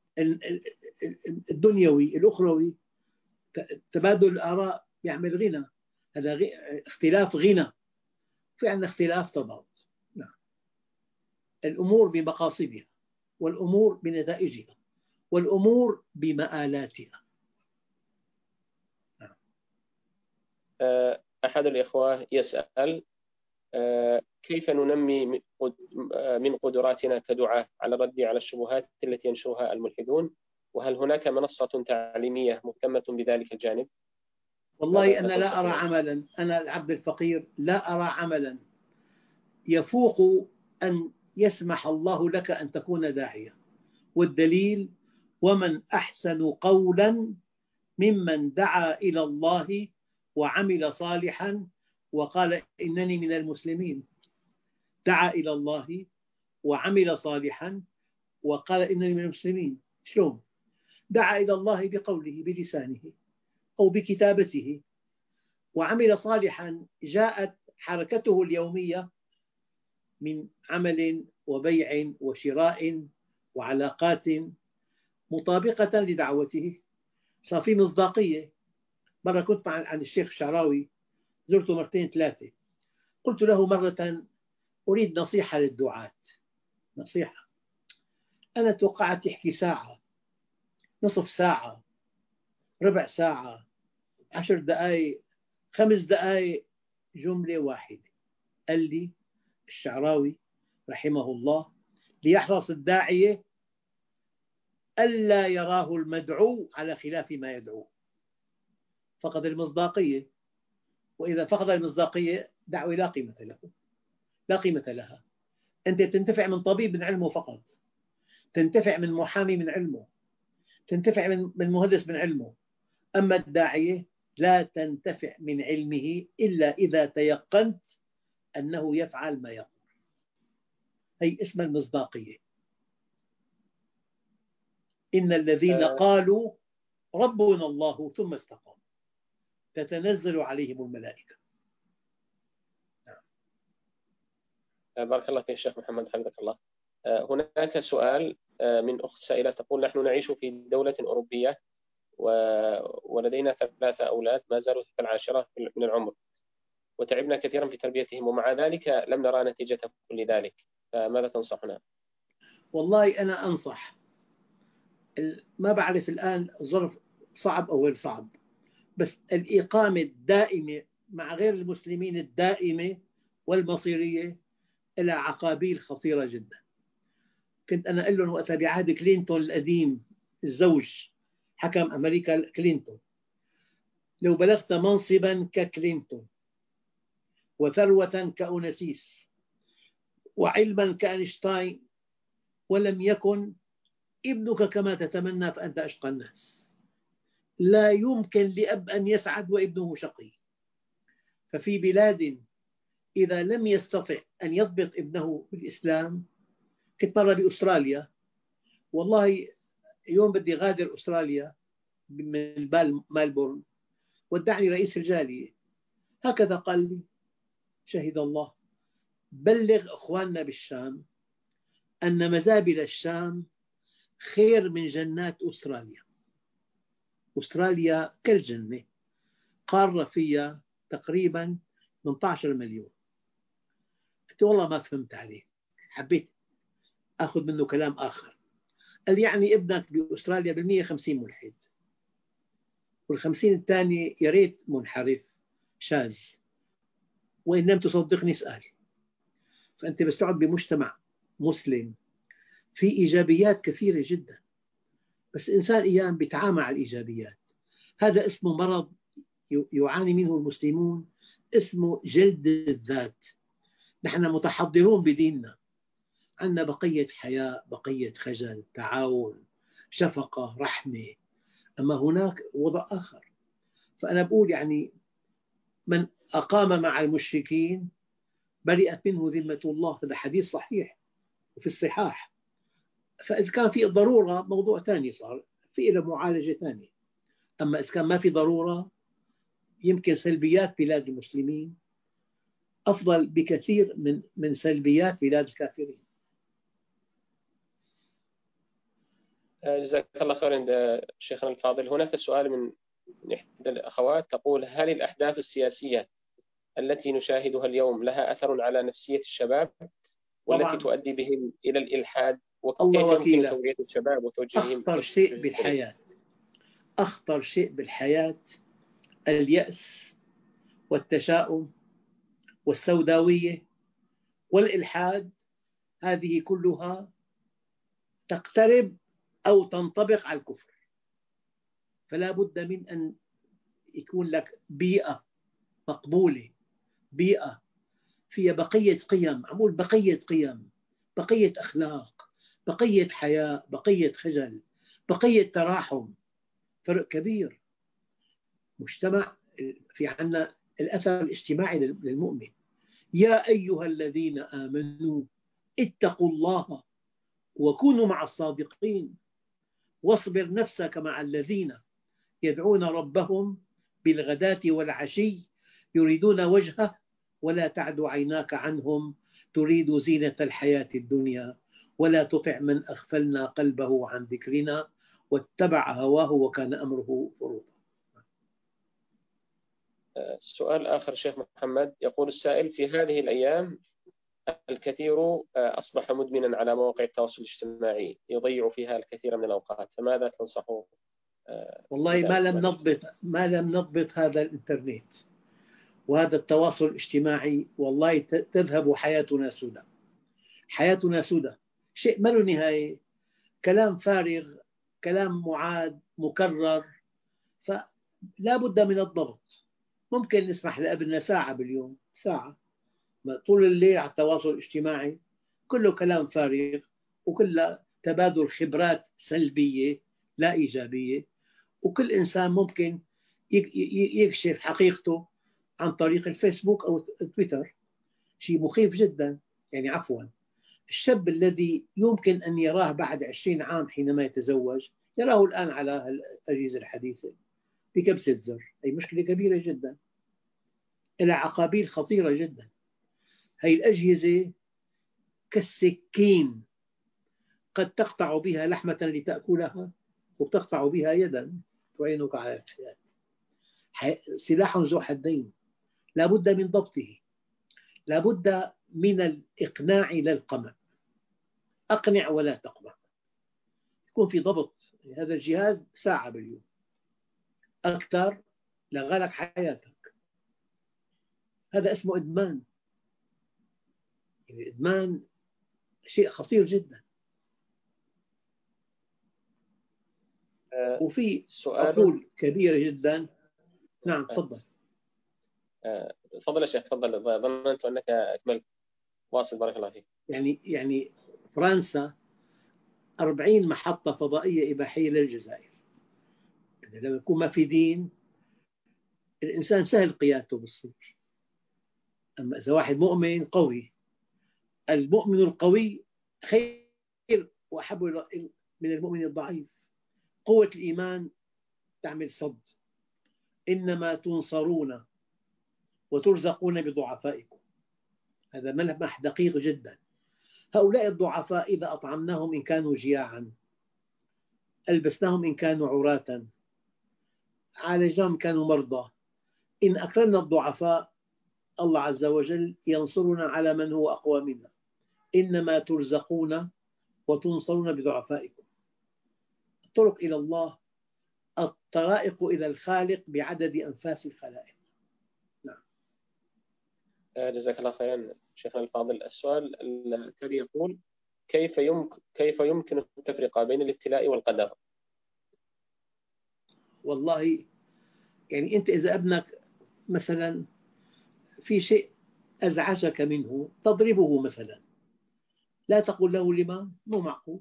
الدنيوي، الأخروي. تبادل الآراء يعمل غنى. هذا اختلاف غنى. في عندنا اختلاف تضاد. نعم. الأمور بمقاصدها، والأمور بنتائجها، والأمور بمآلاتها. نعم. أحد الإخوة يسأل كيف ننمي من قدراتنا كدعاة على الرد على الشبهات التي ينشرها الملحدون، وهل هناك منصة تعليمية مهتمة بذلك الجانب؟ والله أنا لا أرى عملا، أنا العبد الفقير لا أرى عملا يفوق أن يسمح الله لك أن تكون داعية. والدليل: ومن أحسن قولا ممن دعا إلى الله وعمل صالحا وقال إنني من المسلمين. دعا إلى الله وعمل صالحا وقال إنني من المسلمين. شلون؟ دعا إلى الله بقوله بلسانه أو بكتابته، وعمل صالحا جاءت حركته اليومية من عمل وبيع وشراء وعلاقات مطابقة لدعوته، صار في مصداقية. مرة كنت عند الشيخ الشعراوي، زرته مرتين ثلاثة. قلت له مرة: أريد نصيحة للدعاة. نصيحة؟ أنا توقعت يحكي ساعة، نصف ساعة، ربع ساعة، 10 دقائق، 5 دقائق، جملة واحدة. قال لي الشعراوي رحمه الله: ليحرص الداعية ألا يراه المدعو على خلاف ما يدعو. فقد المصداقية، وإذا فقد المصداقية دعوة لا قيمة له، لا قيمة لها. أنت تنتفع من طبيب من علمه فقط، تنتفع من محامي من علمه، تنتفع من مهندس من علمه. أما الداعية لا تنتفع من علمه إلا إذا تيقنت أنه يفعل ما يقول. هي اسم المصداقية. إن الذين قالوا ربنا الله ثم استقاموا تتنزل عليهم الملائكة. بارك الله فيك شيخ محمد، حفظك الله. هناك سؤال من أخت سائلة تقول: نحن نعيش في دولة أوروبية ولدينا 3 أولاد ما زالوا تحت العاشرة من العمر، وتعبنا كثيرا في تربيتهم، ومع ذلك لم نرى نتيجة كل ذلك، فماذا تنصحنا؟ والله أنا أنصح، ما بعرف الآن الظرف صعب أو غير صعب، بس الإقامة الدائمة مع غير المسلمين الدائمة والمصيرية لها عقابيل خطيرة جدا. كنت أنا أقول لهم وقتها بعهد كلينتون القديم الزوج حكم أمريكا كلينتون، لو بلغت منصبا ككلينتون وثروة كأوناسيس وعلما كأينشتاين ولم يكن ابنك كما تتمنى فأنت أشقى الناس. لا يمكن لأب أن يسعد وابنه شقي. ففي بلاد إذا لم يستطع أن يضبط ابنه بالإسلام، كنت مرة بأستراليا، والله يوم بدي غادر أستراليا من مالبورن ودعني رئيس الجالية، هكذا قال لي: شهد الله، بلغ أخواننا بالشام أن مزابل الشام خير من جنات أستراليا. أستراليا كالجنة، قارة فيها تقريبا 18 مليون. قلت والله ما فهمت عليه، حبيت أخذ منه كلام آخر. قال يعني ابنك بأستراليا ب150 ملحد، وال50 الثاني يا ريت منحرف شاذ، وإن لم تصدقني اسأل. فأنت بس تقعد بمجتمع مسلم في إيجابيات كثيرة جدا، بس الإنسان أيام بيتعامى على الإيجابيات. هذا اسمه مرض يعاني منه المسلمون، اسمه جلد الذات. نحن متحضرون بديننا، عندنا بقية حياء، بقية خجل، تعاون، شفقة، رحمة، أما هناك وضع آخر. فأنا بقول يعني من أقام مع المشركين برئت منه ذمة الله، هذا حديث صحيح وفي الصحاح. فإذا كان في ضرورة موضوع ثاني، صار في له معالجة ثانية. أما إذا كان ما في ضرورة، يمكن سلبيات بلاد المسلمين أفضل بكثير من سلبيات بلاد الكافرين. جزاك الله خيرا شيخنا الفاضل. هناك سؤال من إحدى الأخوات تقول: هل الأحداث السياسية التي نشاهدها اليوم لها أثر على نفسية الشباب والتي تؤدي بهم إلى الإلحاد؟ وكيف يمكن توعية الشباب وتوجيههم؟ أخطر شيء بالحياة اليأس والتشاؤم والسوداوية والإلحاد، هذه كلها تقترب أو تنطبق على الكفر. فلا بد من أن يكون لك بيئة مقبولة، بيئة فيها بقية قيم، عمول بقية قيم، بقية أخلاق، بقية حياء، بقية خجل، بقية تراحم. فرق كبير. مجتمع في عنا الأثر الاجتماعي للمؤمن: يا أيها الذين آمنوا اتقوا الله وكونوا مع الصادقين واصبر نفسك مع الذين يدعون ربهم بالغداة والعشي يريدون وجهه ولا تعد عيناك عنهم تريد زينة الحياة الدنيا ولا تطع من أغفلنا قلبه عن ذكرنا واتبع هواه وكان أمره فرطا. سؤال آخر شيخ محمد، يقول السائل: في هذه الأيام الكثير أصبح مدمنا على مواقع التواصل الاجتماعي يضيع فيها الكثير من الأوقات، فماذا تنصحه؟ والله ما لم نضبط هذا الإنترنت وهذا التواصل الاجتماعي، والله تذهب حياتنا سدى. حياتنا سدى، شيء ما له نهاية، كلام فارغ، كلام معاد مكرر. فلا بد من الضبط. ممكن نسمح لأبننا ساعة باليوم، ساعة، طول الليل على التواصل الاجتماعي كله كلام فارغ وكله تبادل خبرات سلبية لا إيجابية. وكل إنسان ممكن يكشف حقيقته عن طريق الفيسبوك أو تويتر، شيء مخيف جدا. يعني عفوا، الشاب الذي يمكن أن يراه بعد 20 عام حينما يتزوج يراه الآن على الأجهزة الحديثة بكبسة زر. أي مشكلة كبيرة جدا، لها عقابيل خطيرة جدا. هذه الأجهزة كالسكين، قد تقطع بها لحمة لتأكلها وتقطع بها يدا تعينك على الحياة. سلاح ذو حدين، لا بد من ضبطه، لا بد من الإقناع لا القمع. أقنع ولا تقمع، يكون في ضبط. هذا الجهاز ساعة باليوم، أكثر لغلق حياتك. هذا اسمه إدمان. يعني إدمان شيء خطير جدا. وفي سؤال عقول كبيرة جدا. نعم تفضل. تفضل يا شيخ، تفضل. ظننت أنك أكملت. واصل، بارك الله فيك. يعني فرنسا 40 محطة فضائية إباحية للجزائر. لما يكون ما في دين الإنسان سهل قيادته بالصدر. أما إذا واحد مؤمن قوي، المؤمن القوي خير وأحب من المؤمن الضعيف. قوة الإيمان تعمل صد. إنما تنصرون وترزقون بضعفائكم. هذا ملمح دقيق جدا. هؤلاء الضعفاء إذا أطعمناهم إن كانوا جياعا، ألبسناهم إن كانوا عراة، عالجناهم إن كانوا مرضى، إن أكرمنا الضعفاء الله عز وجل ينصرنا على من هو أقوى منا. إنما ترزقون وتنصرون بضعفائكم. الطرق إلى الله الطرائق إلى الخالق بعدد أنفاس الخلائق. نعم. جزاك الله خيرا شيخنا الفاضل. السؤال التالي يقول: كيف يمكن التفرقة بين الابتلاء والقدر؟ والله يعني أنت إذا ابنك مثلا في شيء أزعجك منه تضربه مثلا، لا تقول له لما، مو معقول.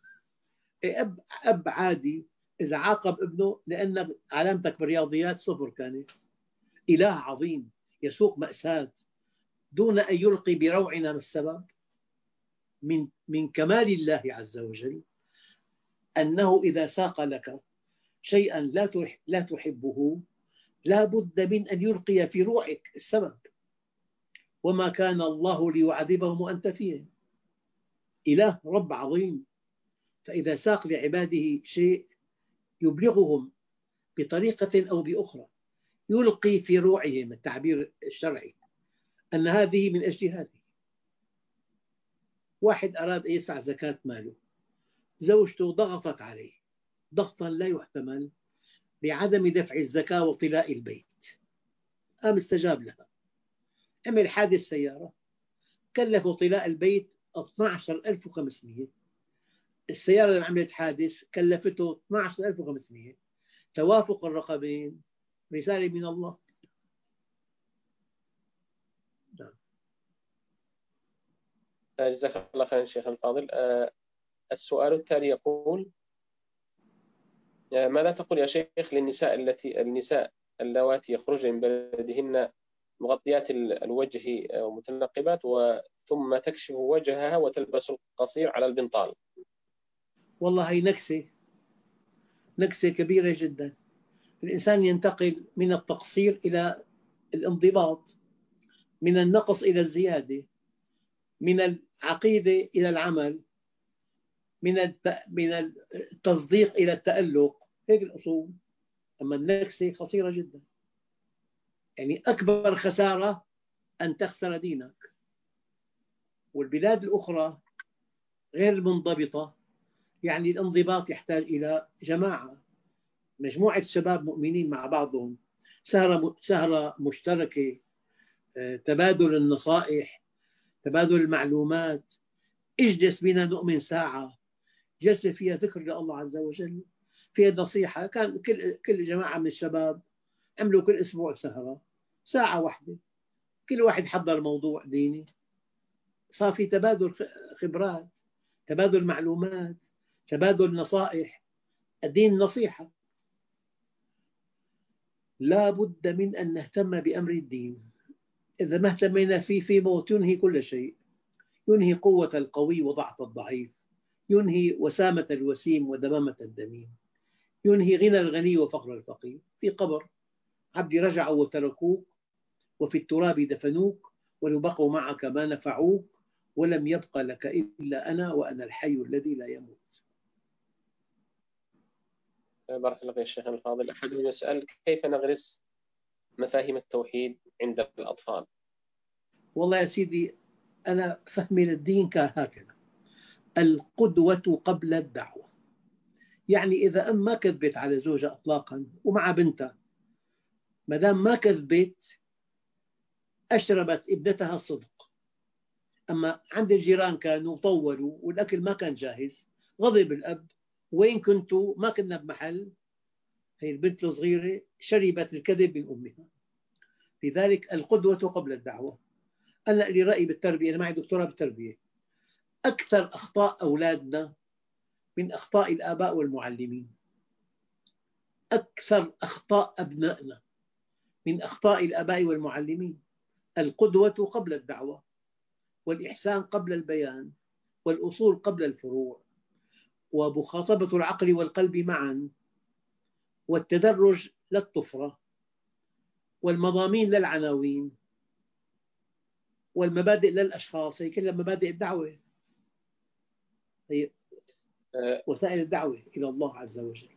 أب عادي إذا عاقب ابنه لأن علامتك بالرياضيات صفر كانت، إله عظيم يسوق مأساة دون أن يلقي بروعنا ما السبب. من كمال الله عز وجل أنه إذا ساق لك شيئا لا تحبه لا بد من أن يلقي في روعك السبب. وما كان الله ليعذبهم وأنت فيهم. إله رب عظيم، فإذا ساق لعباده شيء يبلغهم بطريقة أو بأخرى يلقي في روعهم، التعبير الشرعي، أن هذه من أجل هذه. واحد أراد أن يدفع زكاة ماله، زوجته ضغطت عليه ضغطا لا يحتمل بعدم دفع الزكاة وطلاء البيت، قام استجاب لها، عمل حادث سيارة كلفه طلاء البيت 12,500. السيارة اللي عملت حادث كلفته 12,500. توافق الرقبين رسالة من الله. نعم. جزاك الله خيرا شيخنا الفاضل. السؤال التالي يقول: ماذا تقول يا شيخ النساء اللواتي يخرجن من بلدهن مغطيات الوجه ومتنقبات ثم تكشف وجهها وتلبس القصير على البنطال؟ والله هي نكسة كبيرة جدا. الإنسان ينتقل من التقصير إلى الانضباط، من النقص إلى الزيادة، من العقيدة إلى العمل، من التصديق إلى التألق. هيك الأصول. أما النكسة خطيرة جدا. يعني أكبر خسارة أن تخسر دينك. والبلاد الأخرى غير المنضبطة، يعني الانضباط يحتاج إلى جماعة، مجموعة شباب مؤمنين مع بعضهم، سهرة مشتركة، تبادل النصائح، تبادل المعلومات. اجلس بنا نؤمن ساعة، جلسة فيها ذكر لله عز وجل، فيها نصيحة. كان كل جماعة من الشباب عملوا كل أسبوع سهرة ساعة واحدة، كل واحد حضر موضوع ديني، صار في تبادل خبرات، تبادل معلومات، تبادل نصائح. الدين نصيحة. لا بد من أن نهتم بأمر الدين. إذا ما اهتمينا فيه في موت ينهي كل شيء، ينهي قوة القوي وضعف الضعيف، ينهي وسامة الوسيم ودمامة الدميم، ينهي غنى الغني وفقر الفقير. في قبر عبدي رجعوا وتركوك، وفي التراب دفنوك، ولو بقوا معك ما نفعوك، ولم يبق لك إلا أنا وأنا الحي الذي لا يموت. بارك الله فيك الشيخ الفاضل. أحدهم يسأل: كيف نغرس مفاهيم التوحيد عند الأطفال؟ والله يا سيدي، أنا فهمي للدين كان هكذا: القدوة قبل الدعوة. يعني إذا أم ما كذبت على زوجها إطلاقا ومع بنتها، ما دام ما كذبت أشربت ابنتها الصدق. أما عند الجيران كانوا طولوا والأكل ما كان جاهز، غضب الأب وين كنتوا؟ ما كنا بمحل. هي البنت الصغيرة شربت الكذب من أمها. لذلك القدوة قبل الدعوة. أنا لي رأي بالتربية، أنا معي دكتوراه بالتربية. أكثر أخطاء أولادنا من أخطاء الآباء والمعلمين. أكثر أخطاء أبنائنا من أخطاء الآباء والمعلمين. القدوة قبل الدعوة، والإحسان قبل البيان، والأصول قبل الفروع، ومخاطبة العقل والقلب معا، والتدرج للطفرة، والمضامين للعناوين، والمبادئ للأشخاص. هي كلها مبادئ الدعوة، هي وسائل الدعوة إلى الله عز وجل.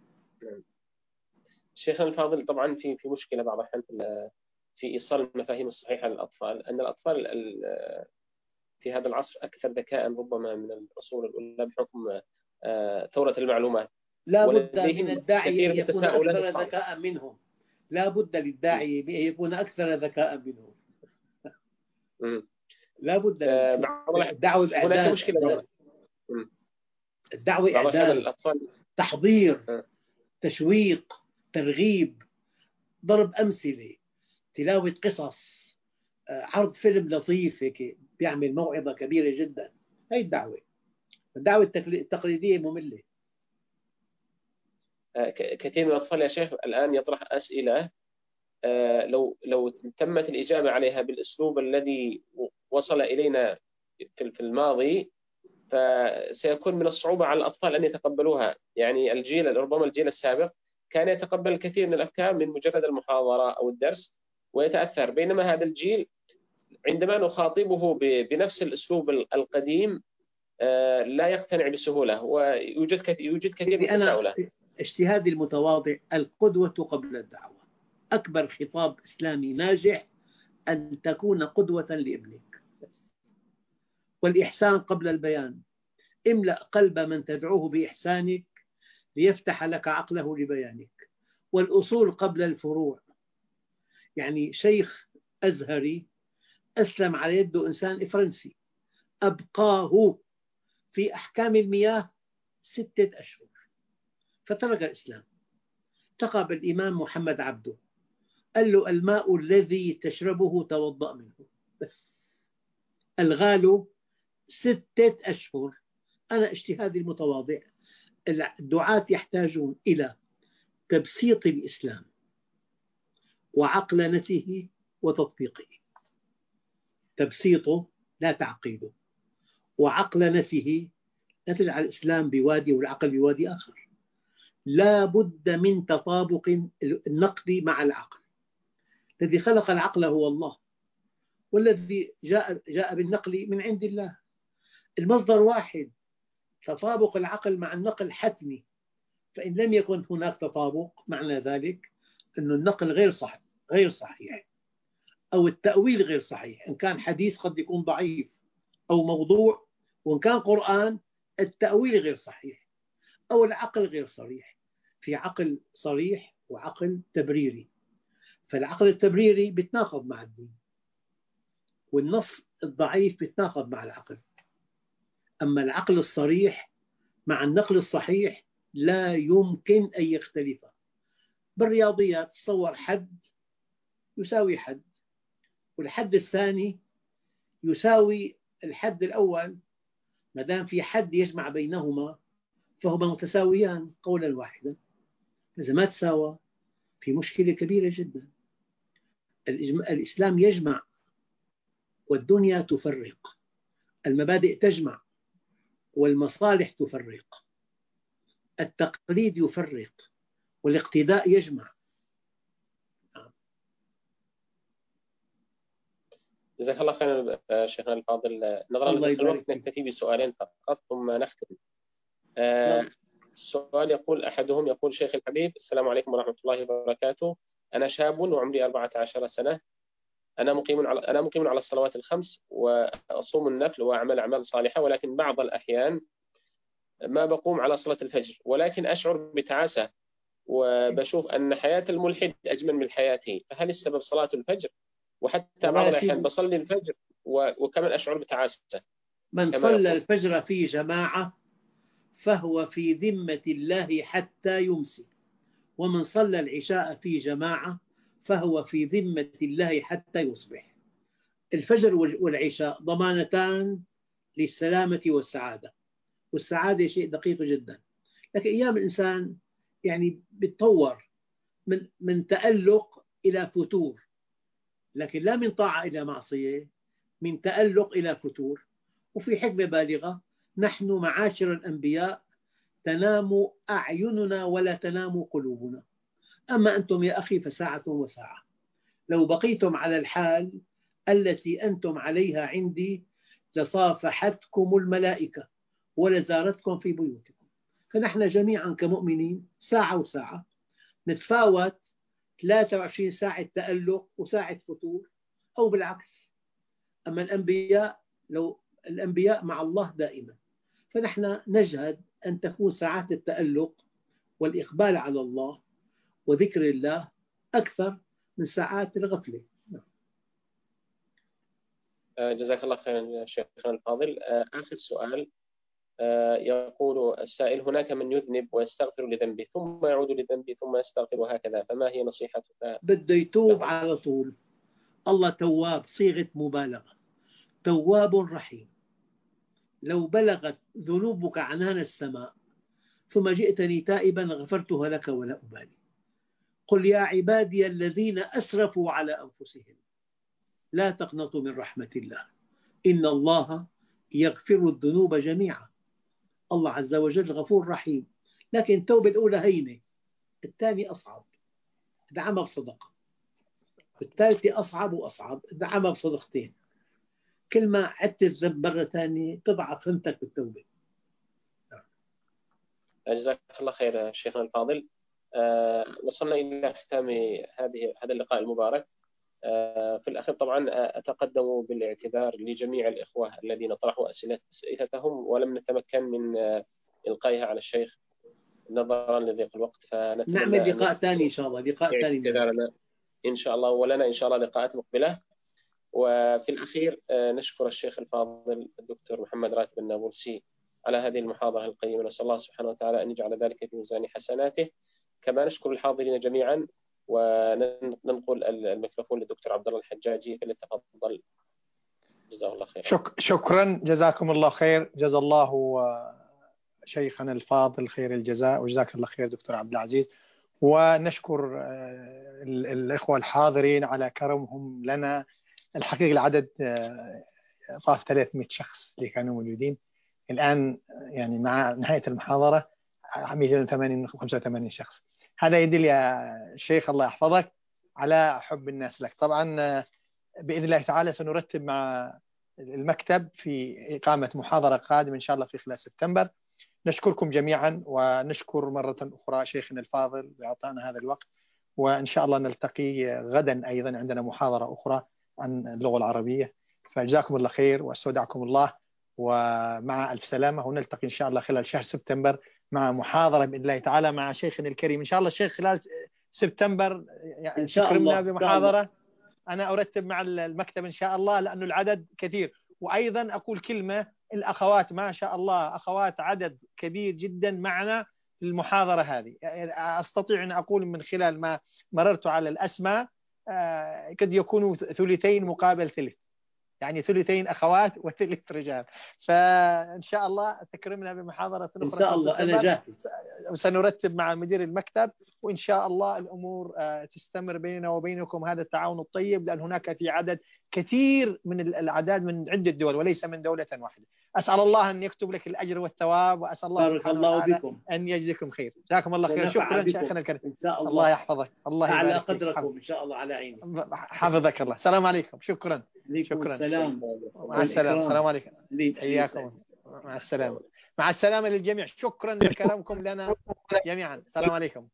شيخنا الفاضل، طبعا في مشكلة بعض الأحيان في إيصال المفاهيم الصحيحة للأطفال، أن الأطفال في هذا العصر أكثر ذكاء ربما من العصور الأولى بحكم ثورة المعلومات. لا بد من الداعي أن يكون أكثر الصعبة. ذكاء منهم. لا بد للداعي أن يكون أكثر ذكاء منهم. لا بد. الدعوة هناك مشكلة. الدعوة إعداد، تحضير، تشويق، ترغيب، ضرب أمثلة، تلاوة قصص، عرض فيلم لطيف هيك بيعمل موعظة كبيرة جدا. هي الدعوة. الدعوة التقليدية مملة. كثير من الأطفال يا شيخ الآن يطرح أسئلة لو تمت الإجابة عليها بالأسلوب الذي وصل إلينا في الماضي، فسيكون من الصعوبة على الأطفال أن يتقبلوها. يعني ربما الجيل السابق كان يتقبل الكثير من الأفكار من مجرد المحاضرة أو الدرس ويتأثر، بينما هذا الجيل عندما نخاطبه بنفس الأسلوب القديم لا يقتنع بسهولة، ويوجد كثير من التساؤلات. اجتهادي المتواضع: القدوة قبل الدعوة. أكبر خطاب إسلامي ناجح أن تكون قدوة لابنك. والإحسان قبل البيان: املأ قلب من تدعوه بإحسانك ليفتح لك عقله لبيانك. والأصول قبل الفروع: يعني شيخ أزهري أسلم على يده إنسان فرنسي، أبقاه في أحكام المياه 6 أشهر، فترك الإسلام. التقى بالإمام محمد عبده، قال له: الماء الذي تشربه توضأ منه. بس الغاله 6 أشهر. أنا اجتهادي المتواضع: الدعاة يحتاجون إلى تبسيط الإسلام وعقلنته وتطبيقه. تبسيطه لا تعقيده، وعقلنته لا تجعل الإسلام بوادي والعقل بوادي آخر. لا بد من تطابق النقل مع العقل. الذي خلق العقل هو الله، والذي جاء بالنقل من عند الله. المصدر واحد. تطابق العقل مع النقل حتمي، فإن لم يكن هناك تطابق معنى ذلك أن النقل غير صحيح، أو التأويل غير صحيح. إن كان حديث قد يكون ضعيف أو موضوع، وإن كان قرآن التأويل غير صحيح، أو العقل غير صريح. في عقل صريح وعقل تبريري، فالعقل التبريري بيتناقض مع الدين، والنص الضعيف بيتناقض مع العقل. أما العقل الصريح مع النقل الصحيح لا يمكن أن يختلفا. بالرياضيات تصور حد يساوي حد، والحد الثاني يساوي الحد الأول. ما دام في حد يجمع بينهما فهما متساويان قولا واحدا. إذا ما تساوى في مشكلة كبيرة جدا. الإسلام يجمع والدنيا تفرق. المبادئ تجمع والمصالح تفرق. التقليد يفرق والاقتداء يجمع. جزاك الله خيرا شيخنا الفاضل. نظرا للوقت نكتفي بسؤالين فقط ثم نختم. السؤال يقول أحدهم يقول: شيخ الحبيب، السلام عليكم ورحمة الله وبركاته. أنا شاب وعمري 14 سنة. أنا مقيم على الصلوات الخمس وأصوم النفل وأعمل أعمال صالحة، ولكن بعض الأحيان ما بقوم على صلاة الفجر، ولكن أشعر بتعاسة وبشوف أن حياة الملحد أجمل من حياتي. فهل السبب صلاة الفجر؟ وحتى بعض الأحيان بصلي الفجر وكمان أشعر بتعاسة. من صلى الفجر في جماعة فهو في ذمة الله حتى يمسي، ومن صلى العشاء في جماعة فهو في ذمة الله حتى يصبح. الفجر والعشاء ضمانتان للسلامة والسعادة، والسعادة شيء دقيق جدا. لكن أيام الإنسان يعني بيتطور من تألق إلى فتور، لكن لا من طاعة إلى معصية، من تألق إلى فتور. وفي حكمة بالغة: نحن معاشر الأنبياء تنام أعيننا ولا تنام قلوبنا، أما أنتم يا أخي فساعة وساعة. لو بقيتم على الحال التي أنتم عليها عندي لصافحتكم الملائكة ولزارتكم في بيوتكم. فنحن جميعا كمؤمنين ساعة وساعة، نتفاوت 23 ساعة تألق وساعة فتور، أو بالعكس. أما الأنبياء مع الله دائما، فنحن نجهد أن تكون ساعات التألق والإقبال على الله وذكر الله أكثر من ساعات الغفلة. جزاك الله خيرا شيخنا الفاضل. آخر سؤال، يقول السائل: هناك من يذنب ويستغفر لذنبه ثم يعود لذنبه ثم يستغفر وهكذا، فما هي نصيحتك؟ بده يتوب على طول. الله تواب، صيغة مبالغة، تواب رحيم. لو بلغت ذنوبك عنان السماء ثم جئتني تائبا غفرتها لك ولا أبالي. قل يا عبادي الذين أسرفوا على أنفسهم لا تقنطوا من رحمة الله إن الله يغفر الذنوب جميعا. الله عز وجل غفور رحيم. لكن التوبة الأولى هينة، الثانية أصعب، ادعمها بصدقة، الثالثة أصعب وأصعب، ادعمها بصدقتين. كل ما عدت الذنب مرة ثانية تضعف همتك بالتوبة. جزاك الله خير شيخنا الفاضل. وصلنا إلى ختام هذا اللقاء المبارك. في الأخير طبعا أتقدم بالاعتذار لجميع الإخوة الذين طرحوا أسئلتهم ولم نتمكن من إلقائها على الشيخ نظرا لضيق الوقت، نعمل لقاء ثاني إن شاء الله، لقاء ثاني إن شاء الله، ولنا إن شاء الله لقاءات مقبلة. وفي الأخير نشكر الشيخ الفاضل الدكتور محمد راتب النابلسي على هذه المحاضرة القيمة، نسأل الله سبحانه وتعالى أن يجعل ذلك في ميزان حسناته. كما نشكر الحاضرين جميعا، وننقل الميكروفون للدكتور عبد الله الحجاجي فليتفضل. جزاه الله خير. شكرا، جزاكم الله خير، جزا الله شيخنا الفاضل خير الجزاء، وجزاك الله خير دكتور عبد العزيز. ونشكر الإخوة الحاضرين على كرمهم لنا. الحقيقة العدد طاف 300 شخص اللي كانوا موجودين الآن، يعني مع نهاية المحاضرة 285 شخص. هذا يدل يا شيخ الله يحفظك على حب الناس لك. طبعا بإذن الله تعالى سنرتب مع المكتب في إقامة محاضرة قادمة إن شاء الله في خلال سبتمبر. نشكركم جميعا، ونشكر مرة أخرى شيخنا الفاضل بإعطائنا هذا الوقت، وإن شاء الله نلتقي غدا أيضا، عندنا محاضرة أخرى عن اللغة العربية. فجزاكم الله خير واستودعكم الله، ومع ألف سلامة، ونلتقي إن شاء الله خلال شهر سبتمبر مع محاضرة بإذن الله تعالى مع شيخنا الكريم. إن شاء الله الشيخ خلال سبتمبر يعني إن شاء الله بمحاضرة أنا أرتب مع المكتب إن شاء الله، لأنه العدد كثير. وأيضا أقول كلمة، الأخوات ما شاء الله أخوات عدد كبير جدا معنا في المحاضرة هذه. أستطيع أن أقول من خلال ما مررت على الأسماء قد يكونوا ثلثين مقابل ثلث، يعني ثلثين أخوات وثلث رجال. فإن شاء الله تكرمنا بمحاضرة أخرى إن شاء الله، أنا جاهز. سنرتب مع مدير المكتب، وإن شاء الله الأمور تستمر بيننا وبينكم هذا التعاون الطيب، لأن هناك في عدد كثير من الأعداد من عدة دول وليس من دولة واحدة. أسأل الله أن يكتب لك الأجر والثواب، وأسأل الله سبحانه وتعالى أن يجزيكم خير. جزاكم الله خير. شكرا شيخنا الكريم. إن شاء الله. الله يحفظك، الله يبارك على قدركم إن شاء الله، على عيني. حفظك الله. السلام عليكم. شكرا. شكرا. السلام. مع السلامة. السلام عليكم. حياكم. مع السلامة. مع السلامة للجميع. شكرا لكلامكم لنا جميعا. السلام عليكم.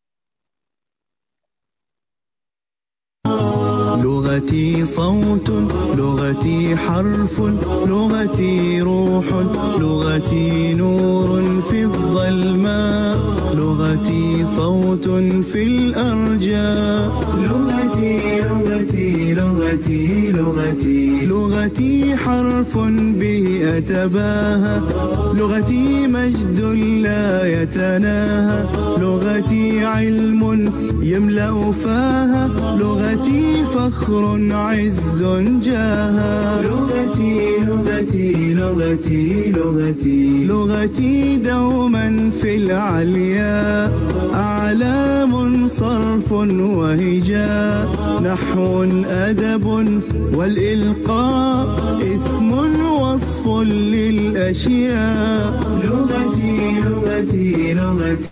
لغتي صوت، لغتي حرف، لغتي روح، لغتي نور في الظلام. الماء. لغتي صوت في الأرجاء. لغتي لغتي لغتي لغتي لغتي حرف به أتباهى. لغتي مجد لا يتناهى. لغتي علم يملأ فاها. لغتي فخر عز جاها. لغتي لغتي لغتي لغتي لغتي دوما في العلياء. أعلام صرف وهجاء. نحو أدب والإلقاء. اسم وصف للأشياء. لغتي لغتي لغتي